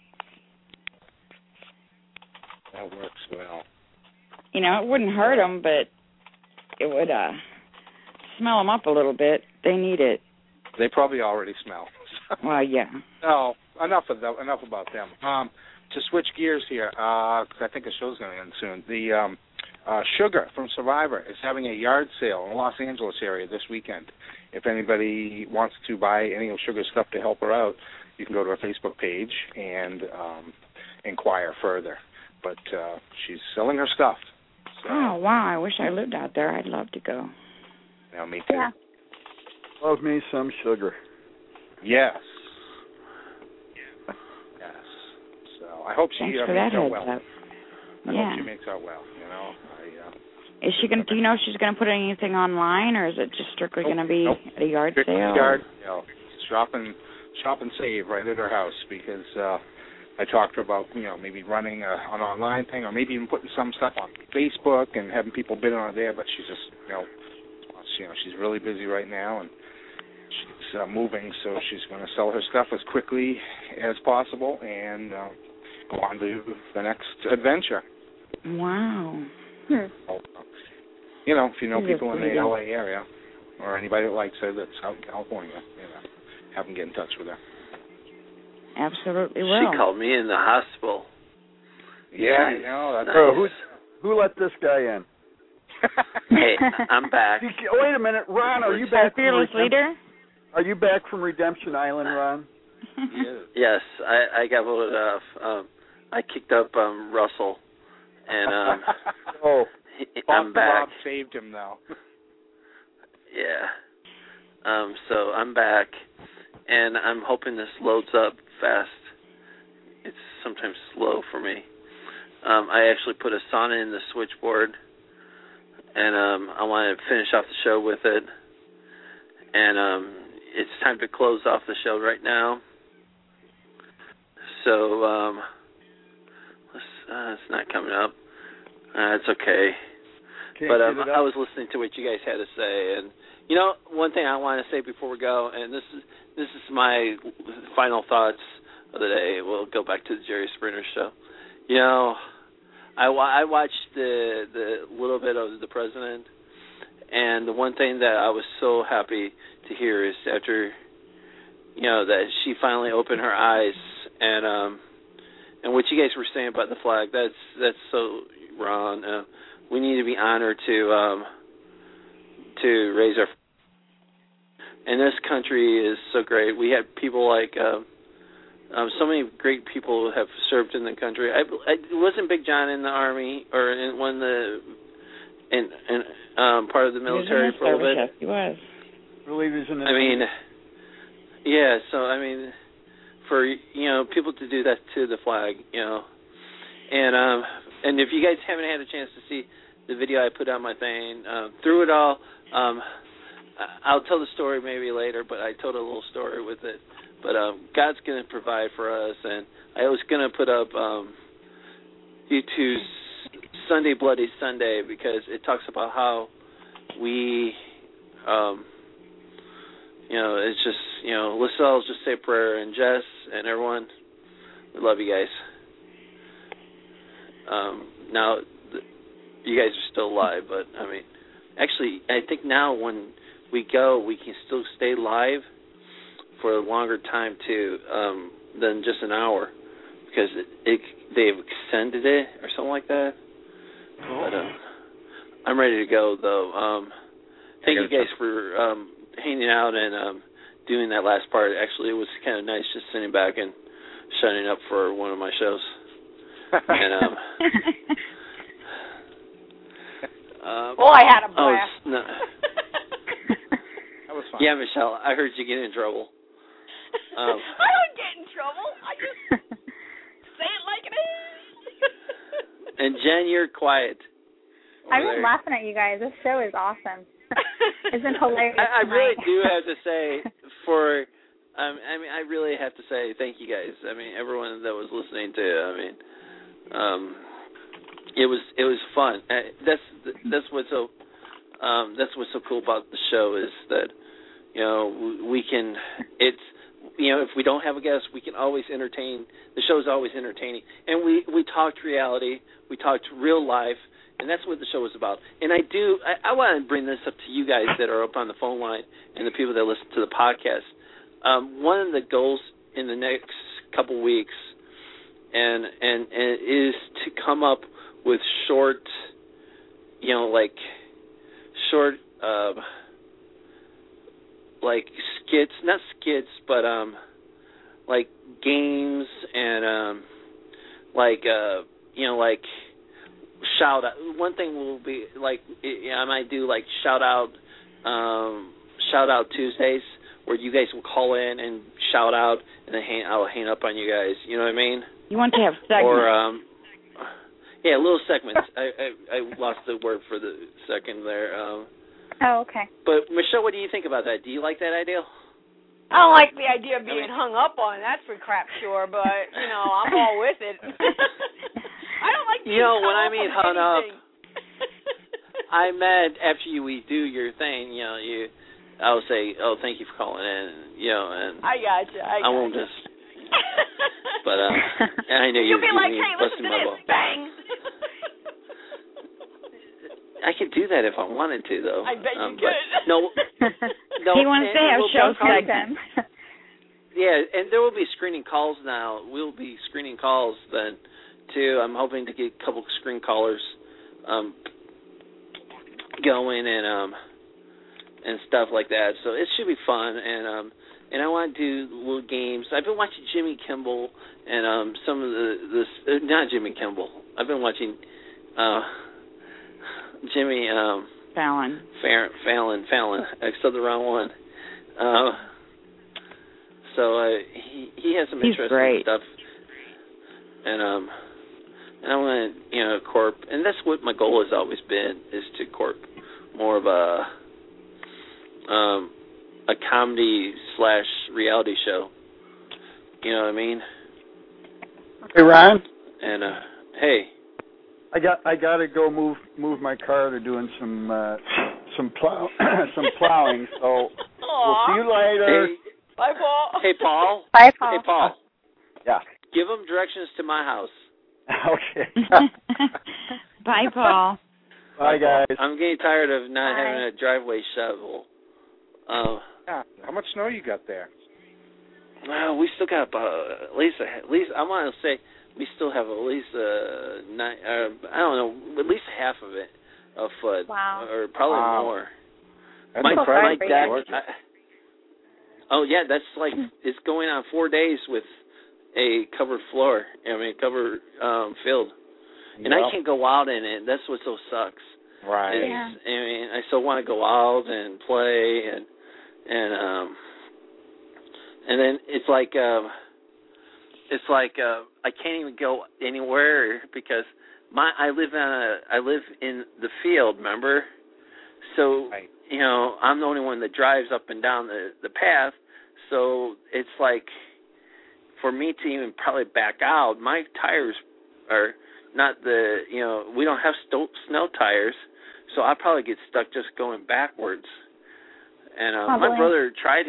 That works well. You know, it wouldn't hurt them, but it would smell them up a little bit. They need it. They probably already smell. Well, yeah. No, enough about them. To switch gears here, because I think the show's going to end soon. The Sugar from Survivor is having a yard sale in the Los Angeles area this weekend. If anybody wants to buy any of Sugar's stuff to help her out, you can go to her Facebook page and inquire further. But she's selling her stuff. So. Oh, wow. I wish I lived out there. I'd love to go. Yeah, me too. Yeah. Love me some Sugar. Yes. So I hope she Thanks for makes that out heads well. up. I Yeah. hope she makes out well, you know. Is she gonna? Do you know if she's going to put anything online, or is it just strictly going to be at a yard sale? Yard sale. Shop and save right at her house, because I talked to her about, you know, maybe running an online thing, or maybe even putting some stuff on Facebook and having people bid on it there. But she's just, she's really busy right now, and she's moving, so she's going to sell her stuff as quickly as possible and go on to the next adventure. Wow. You know, if you know people in the LA area or anybody that likes her that's out in California, you know, have them get in touch with her. Absolutely will. She called me in the hospital. Yeah, I know. Nice. Who let this guy in? Hey, I'm back. Wait a minute, Ron. Are you back? Fearless leader? Are you back from Redemption Island, Ron? Yes, I got voted off. I kicked up Russell, and I'm back. Bob saved him, though. Yeah. So I'm back, and I'm hoping this loads up fast. It's sometimes slow for me. I actually put a sauna in the switchboard, and I want to finish off the show with it. And it's time to close off the show right now. So it's not coming up. It's okay. But I was listening to what you guys had to say, and you know, one thing I want to say before we go, and this is my final thoughts of the day. We'll go back to the Jerry Springer show. You know, I watched the little bit of the president, and the one thing that I was so happy to hear is after, you know, that she finally opened her eyes, and what you guys were saying about the flag, that's so wrong. We need to be honored to raise our. And this country is so great. We have people like so many great people have served in the country. Wasn't Big John in the Army or in one of the part of the military for a little bit? Yes, he was. I believe he's in the. I mean, yeah. So I mean, for people to do that to the flag, and if you guys haven't had a chance to see the video I put on my thing, through it all, I'll tell the story maybe later, but I told a little story with it. But God's going to provide for us, and I was going to put up YouTube's Sunday Bloody Sunday, because it talks about how we It's just, let's all just say a prayer. And Jess and everyone, we love you guys. Now, you guys are still alive, but, actually, I think now when we go, we can still stay live for a longer time, too, than just an hour, because they've extended it or something like that. But I'm ready to go, though. Thank you guys for hanging out and doing that last part. Actually, it was kind of nice just sitting back and shutting up for one of my shows. And I had a blast. No. That was fun. Yeah, Michelle, I heard you get in trouble. I don't get in trouble. I just say it like it is. And Jen, you're quiet. I've been laughing at you guys. This show is awesome. It's been hilarious. I really do have to say I really have to say thank you guys. Everyone that was listening to. It was fun. That's what's so cool about the show is that we can. It's if we don't have a guest, we can always entertain. The show's always entertaining, and we talked reality, we talked real life, and that's what the show is about. And I want to bring this up to you guys that are up on the phone line and the people that listen to the podcast. One of the goals in the next couple weeks, and is to come up with short, like skits, not skits, but like games and shout out. One thing will be like I might do like shout out Tuesdays where you guys will call in and shout out, and then I'll hang up on you guys. You know what I mean? You want to have segments? Or little segments. I lost the word for the second there. Okay. But Michelle, what do you think about that? Do you like that idea? I don't like the idea of being hung up on. That's for crap sure, but I'm all with it. I don't like being when I mean hung up, I meant after we do your thing, I'll say, "Oh, thank you for calling in," and I gotcha. I won't just. But I know you'll be like, "Hey, listen to this, bang." I could do that if I wanted to, though. I bet you could. No. He wants to have shows like that. Yeah, and there will be screening calls now. We'll be screening calls then, too. I'm hoping to get a couple screen callers going and stuff like that. So it should be fun, and I want to do little games. I've been watching Jimmy Kimmel and some of not Jimmy Kimmel. I've been watching Jimmy Fallon. Fallon. I said the wrong one. So he has some interesting stuff, and I want to corp, and that's what my goal has always been, is to corp more of a comedy / reality show. You know what I mean? Hey, Ron. And hey. I got to go move my car. They're doing some plowing. So we'll see you later. Hey, bye, Paul. Hey, Paul. Bye, Paul. Hey, Paul. Yeah. Give them directions to my house. Okay. Bye, Paul. Bye, guys. I'm getting tired of not having a driveway shovel. How much snow you got there? Well, we still got at least I want to say we still have at least I don't know, at least half of it a foot. Wow. Or probably more. That's my incredible. deck. That's like it's going on 4 days with a covered floor. Covered field, and I can't go out in it. That's what so sucks. Right. Yeah. I still want to go out and play and then it's like I can't even go anywhere because I live in the field, remember? So right. I'm the only one that drives up and down the path. So it's like for me to even probably back out, my tires are not we don't have snow tires, so I'll probably get stuck just going backwards. And my brother tried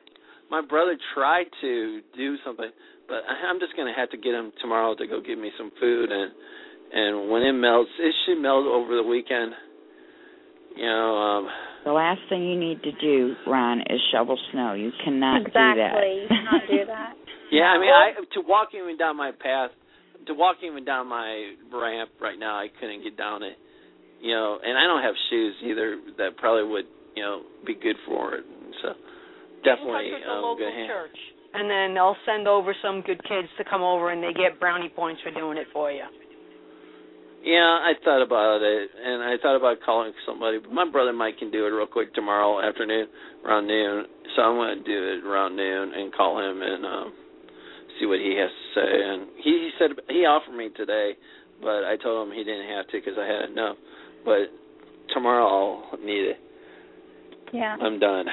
to do something, but I'm just going to have to get him tomorrow to go get me some food, and when it melts, it should melt over the weekend. You know, the last thing you need to do, Ron, is shovel snow. You cannot do that. Exactly. You cannot do that. Yeah, I mean, to walk even down my path, to walk even down my ramp right now, I couldn't get down it. You know, and I don't have shoes either that probably would, you know, be good for it. So definitely get in touch with the local church, and then they'll send over some good kids to come over, and they get brownie points for doing it for you. Yeah, I thought about it, and I thought about calling somebody, but my brother Mike can do it real quick tomorrow afternoon, around noon. So I'm going to do it around noon and call him and see what he has to say. And he said he offered me today, but I told him he didn't have to because I had enough. But tomorrow I'll need it. Yeah. I'm done.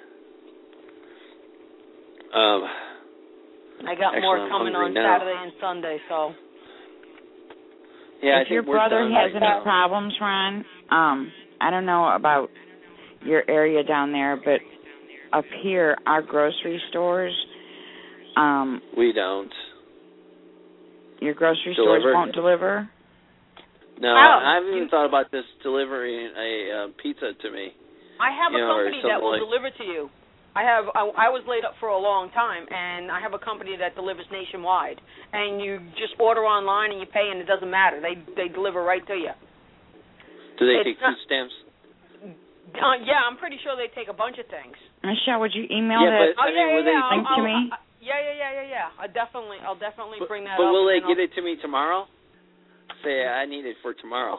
I got more coming on Saturday and Sunday, so. Yeah, if your brother has any problems, Ron, I don't know about your area down there, but up here, our grocery stores. We don't. Your grocery stores won't deliver? No, I haven't even thought about this delivering a pizza to me. I have a company that will deliver to you. I was laid up for a long time, and I have a company that delivers nationwide. And you just order online and you pay, and it doesn't matter. They deliver right to you. Do they take food stamps? Yeah, I'm pretty sure they take a bunch of things. Michelle, would you email that link to me? Yeah. I'll definitely bring that up. But will they get it to me tomorrow? Say I need it for tomorrow.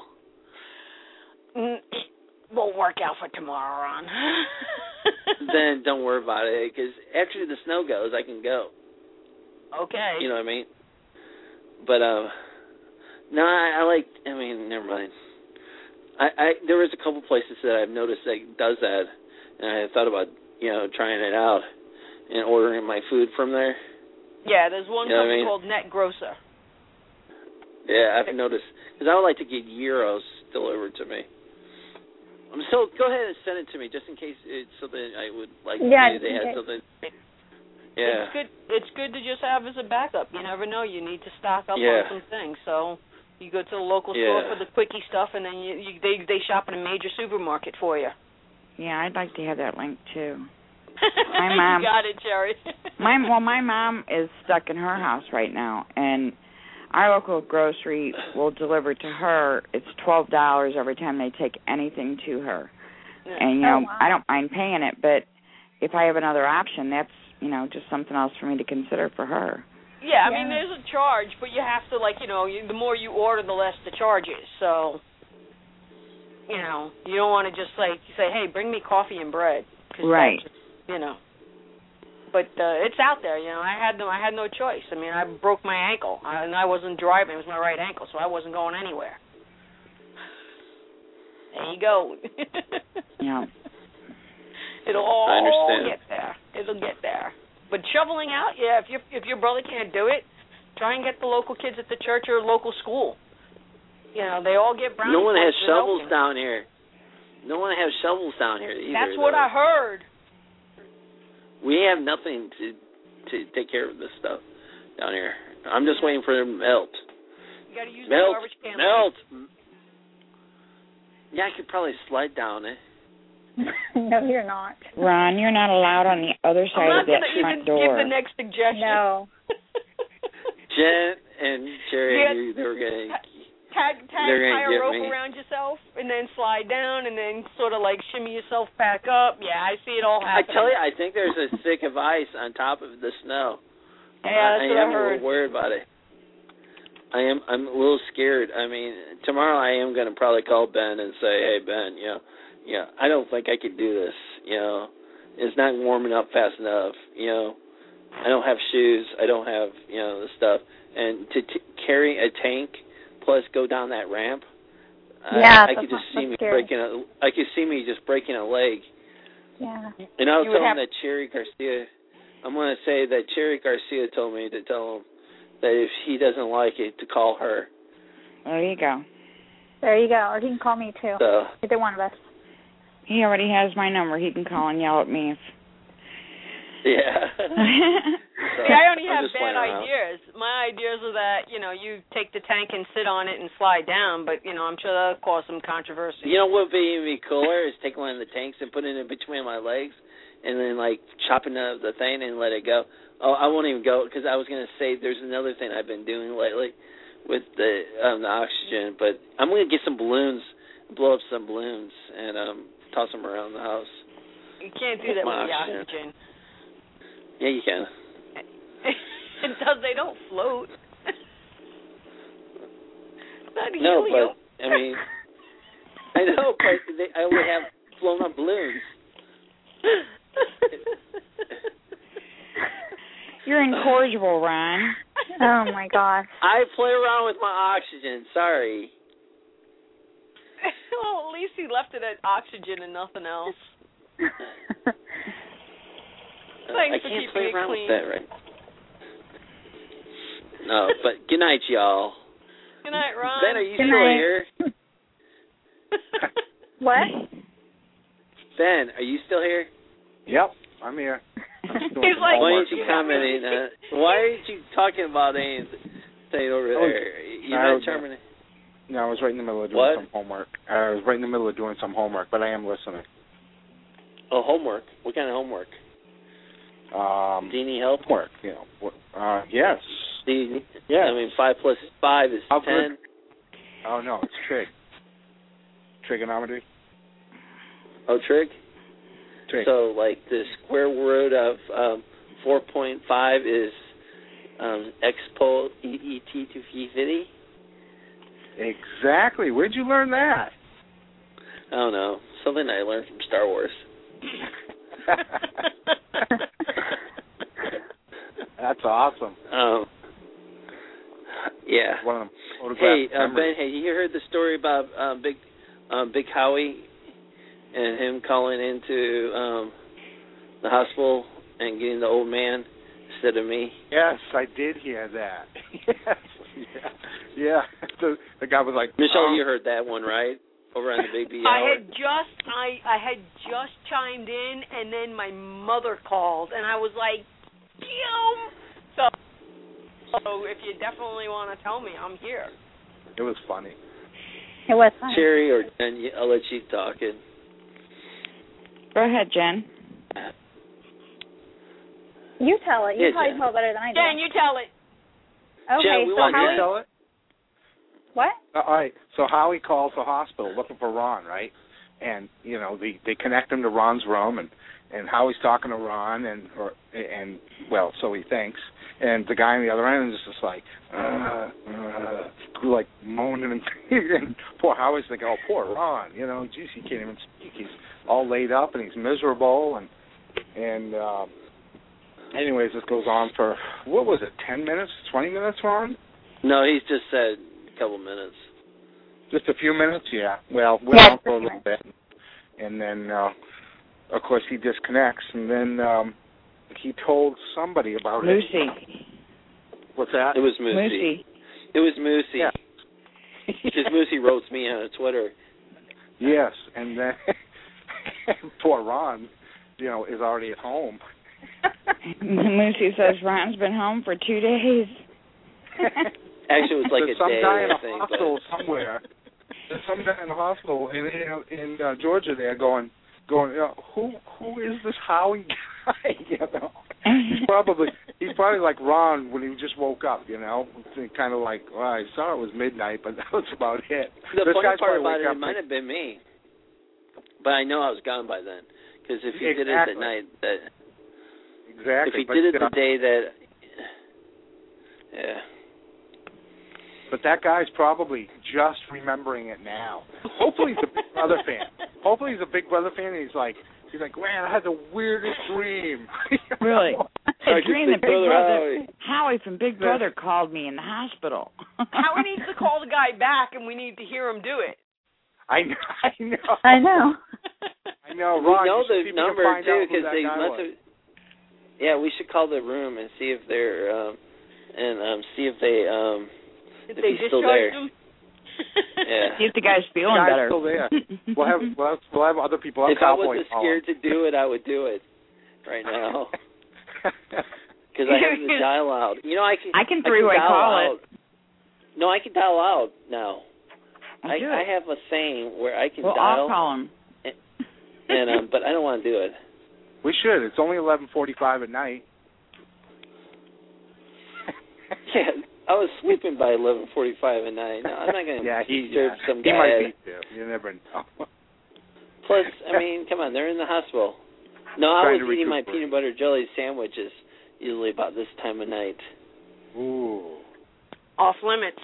Won't work out for tomorrow, Ron. Then don't worry about it, because after the snow goes, I can go. Okay. You know what I mean? But, no, I mean, never mind. There was a couple places that I've noticed that does that, and I thought about, you know, trying it out and ordering my food from there. Yeah, there's one company called Net Grocer. Yeah, I've noticed, because I would like to get gyros delivered to me. So go ahead and send it to me, just in case it's something I would like to do. They had something. Yeah. It's good to just have as a backup. You never know. You need to stock up on some things. So you go to the local store for the quickie stuff, and then they shop in a major supermarket for you. Yeah, I'd like to have that link too. My mom. You got it, Jerry. my mom is stuck in her house right now, and our local grocery will deliver to her. It's $12 every time they take anything to her. And, you know, I don't mind paying it, but if I have another option, that's, you know, just something else for me to consider for her. Yeah, I mean, there's a charge, but you have to, like, you know, the more you order, the less the charge is. So, you know, you don't want to just, like, say, hey, bring me coffee and bread. Right. Just, you know. But it's out there, you know. I had no choice. I mean, I broke my ankle, and I wasn't driving. It was my right ankle, so I wasn't going anywhere. There you go. Yeah. It'll all get there. It'll get there. But shoveling out, yeah. If your brother can't do it, try and get the local kids at the church or local school. You know, they all get brownie. No one has shovels down here. No one has shovels down here either. That's what I heard. We have nothing to take care of this stuff down here. I'm just waiting for them to melt. You got to use the garbage can. Melt. Yeah, I could probably slide down it. No, you're not. Ron, you're not allowed on the other side of that front door. I'm not going to even give the next suggestion. No. Jen and Jerry, they were going to... tie a rope around yourself and then slide down and then sort of like shimmy yourself back up. Yeah, I see it all happening. I tell you, I think there's a stick of ice on top of the snow. Yeah, that's what I heard. I'm a little worried about it. I'm a little scared. I mean, tomorrow I am going to probably call Ben and say, hey, Ben, I don't think I could do this. You know, it's not warming up fast enough. You know, I don't have shoes. I don't have, you know, the stuff. And to carry a tank plus go down that ramp, I could just see me breaking I could see me just breaking a leg. Yeah. And I'll tell him that Cherry Garcia. I'm going to say that Cherry Garcia told me to tell him that if he doesn't like it, to call her. There you go. There you go. Or he can call me too. So, either one of us. He already has my number. He can call and yell at me if... Yeah. See, I only have bad ideas. My ideas are that, you take the tank and sit on it and slide down, but, I'm sure that'll cause some controversy. You know what would be even cooler is take one of the tanks and put it in between my legs and then, chopping the thing and let it go. Oh, I won't even go because I was going to say there's another thing I've been doing lately with the oxygen, but I'm going to get some balloons, blow up some balloons, and toss them around the house. You can't do that with the oxygen. Yeah, you can. They don't float. Not no, helium. but I mean, I know, but I only have flown up balloons. You're incorrigible, Ron. Oh my gosh. I play around with my oxygen. Sorry. Well, at least he left it at oxygen and nothing else. Thanks for keeping it clean. With that, right? No, but good night, y'all. Good night, Ron. Ben, are you still here? What? Ben, are you still here? Yep, I'm here. He's like, why aren't you commenting? Why aren't you talking about anything over there? You're not terminating. No, I was right in the middle of doing some homework. I was right in the middle of doing some homework, but I am listening. Oh, homework? What kind of homework? Do you need help? Homework, yes. Yeah. I mean, 5 plus 5 is 10. Oh, no, it's trig. Trigonometry. Oh, trig? Trig. So, the square root of 4.5 is expo ET to infinity? Exactly. Where'd you learn that? I don't know. Something I learned from Star Wars. That's awesome. Yeah. One of them hey, Ben, you heard the story about Big Howie and him calling into the hospital and getting the old man instead of me? Yes, I did hear that. Yes. Yeah. The guy was like, Michelle, you heard that one, right? Over on the Big B I Hour. had just chimed in, and then my mother called, and I was like, damn. So if you definitely want to tell me, I'm here. It was funny. It was funny. Cherry or Jen, I'll let you talk it. Go ahead, Jen. You tell it. You Yeah, probably Jen. tell it better than I do. Jen, you tell it. Okay, Jen, we so want Howie... you to tell it? What? All right. So Howie calls the hospital looking for Ron, right? And they connect him to Ron's room, and Howie's talking to Ron, and so he thinks, and the guy on the other end is just like moaning, and poor Howie's thinking, oh, poor Ron, geez, he can't even speak. He's all laid up and he's miserable, and anyways, this goes on for what was it, 10 minutes, 20 minutes, Ron? No, he's just said a couple minutes. Just a few minutes, yeah. Well, we're on for a little bit, and then, of course, he disconnects, and then he told somebody about Lucy. it. What's that? It was Moosey. Moosey. It was Moosey. Yeah. Because Moosey wrote me on Twitter. Yes, and then poor Ron, is already at home. Lucy says Ron's been home for 2 days. Actually, it was like a some day, guy in I a think. hospital somewhere. There's some guy in the hospital in Georgia there going. Who is this Howie guy? He's probably like Ron when he just woke up. Kind of like, well, I saw it was midnight, but that was about it. The this funny guy's part about wake it might have been me, but I know I was gone by then. Because if he did it at night, exactly. If he did it the day that, yeah. But that guy's probably just remembering it now. Hopefully he's a Big Brother fan. Hopefully he's a Big Brother fan, and he's like, man, I had the weirdest dream. Really? I dream that Big Brother Howie from Big Brother called me in the hospital. Howie needs to call the guy back, and we need to hear him do it. I know. I know. Ron, we know the number too, because they must have. Yeah, we should call the room and see if they're, see if they, If if they he's still there. him. Yeah. See if the guy's feeling better. Still there. We'll have other people. If I wasn't scared to do it, I would do it right now. Because I have the dial out. You know, I can three-way call it. No, I can dial out now. I have a thing where I can dial. I'll call him. And but I don't want to do it. We should. It's only 11:45 at night. Yeah, I was sleeping by 11:45 at night. No, I'm not going to disturb some guy. He might be too. You never know. Plus, I mean, come on, they're in the hospital. No, I was eating my peanut butter jelly sandwiches usually about this time of night. Ooh. Off limits.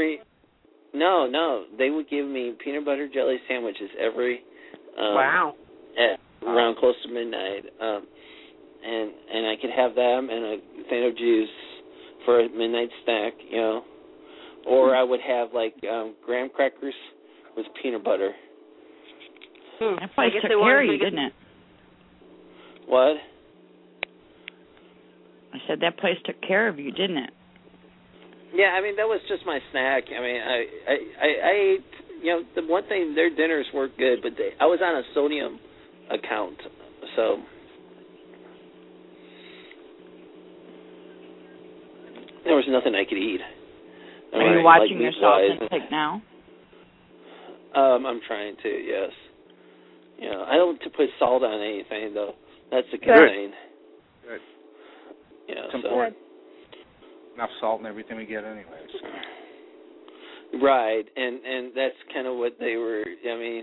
No, they would give me peanut butter jelly sandwiches every. Wow. At around close to midnight, and I could have them and a thing of juice for a midnight snack, you know, or I would have like graham crackers with peanut butter. That place took care of you, didn't it? What? I said that place took care of you, didn't it? Yeah, I mean that was just my snack. I mean, I ate. You know, the one thing, their dinners were good, but I was on a sodium account, so there was nothing I could eat. Are you watching your salt intake now? I'm trying to, yes. You know, I don't put salt on anything, though. That's a good thing. Good. You know, it's important. Enough salt in everything we get anyways. Right, and that's kind of what they were, I mean,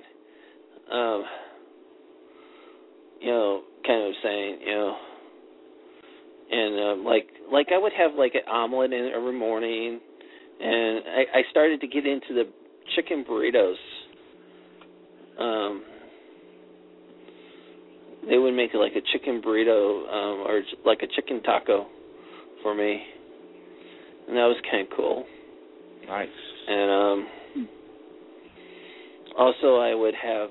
you know, kind of saying, you know, and like I would have like an omelet in every morning, and I started to get into the chicken burritos. They would make like a chicken burrito or like a chicken taco for me, and that was kind of cool. Nice. And also I would have,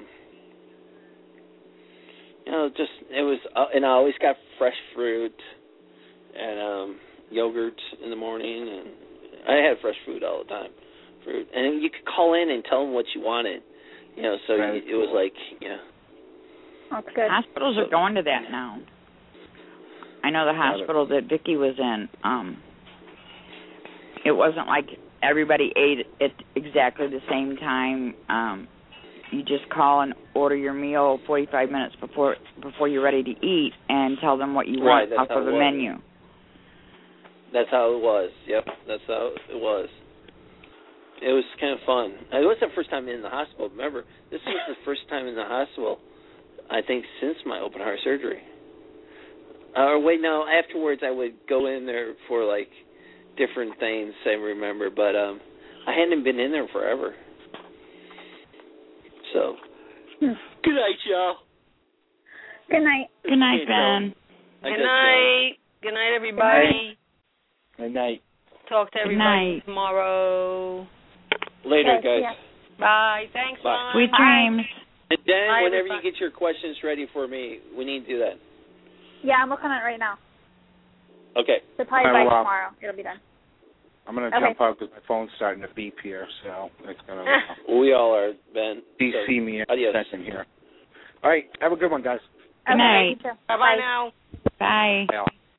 you know, just it was, and I always got fresh fruit and yogurt in the morning, and I had fresh food all the time, fruit, and you could call in and tell them what you wanted, you know. So it was like, you know. That's good. Hospitals are going to that now. I know the hospital that Vicki was in. It wasn't like everybody ate at exactly the same time. You just call and order your meal 45 minutes before you're ready to eat, and tell them what you want off of the menu. That's how it was. Yep, that's how it was. It was kind of fun. It was the first time in the hospital. Remember, this was the first time in the hospital, I think, since my open heart surgery. Afterwards I would go in there for like different things, I remember, but I hadn't been in there forever. So, good night, y'all. Good night. Good night, Ben. Good night. Good night, everybody. Good night. Talk to everybody tomorrow. Later, guys. Yeah. Bye. Thanks, Mom. Sweet dreams. And Dan, whenever you get your questions ready for me, we need to do that. Yeah, I'm looking at it right now. Okay. So probably by tomorrow it'll be done. I'm going to jump out because my phone's starting to beep here, so it's going to... We all are, Ben. DC me in adios. a second here. All right, have a good one, guys. Good night. Bye-bye now. Bye. Bye.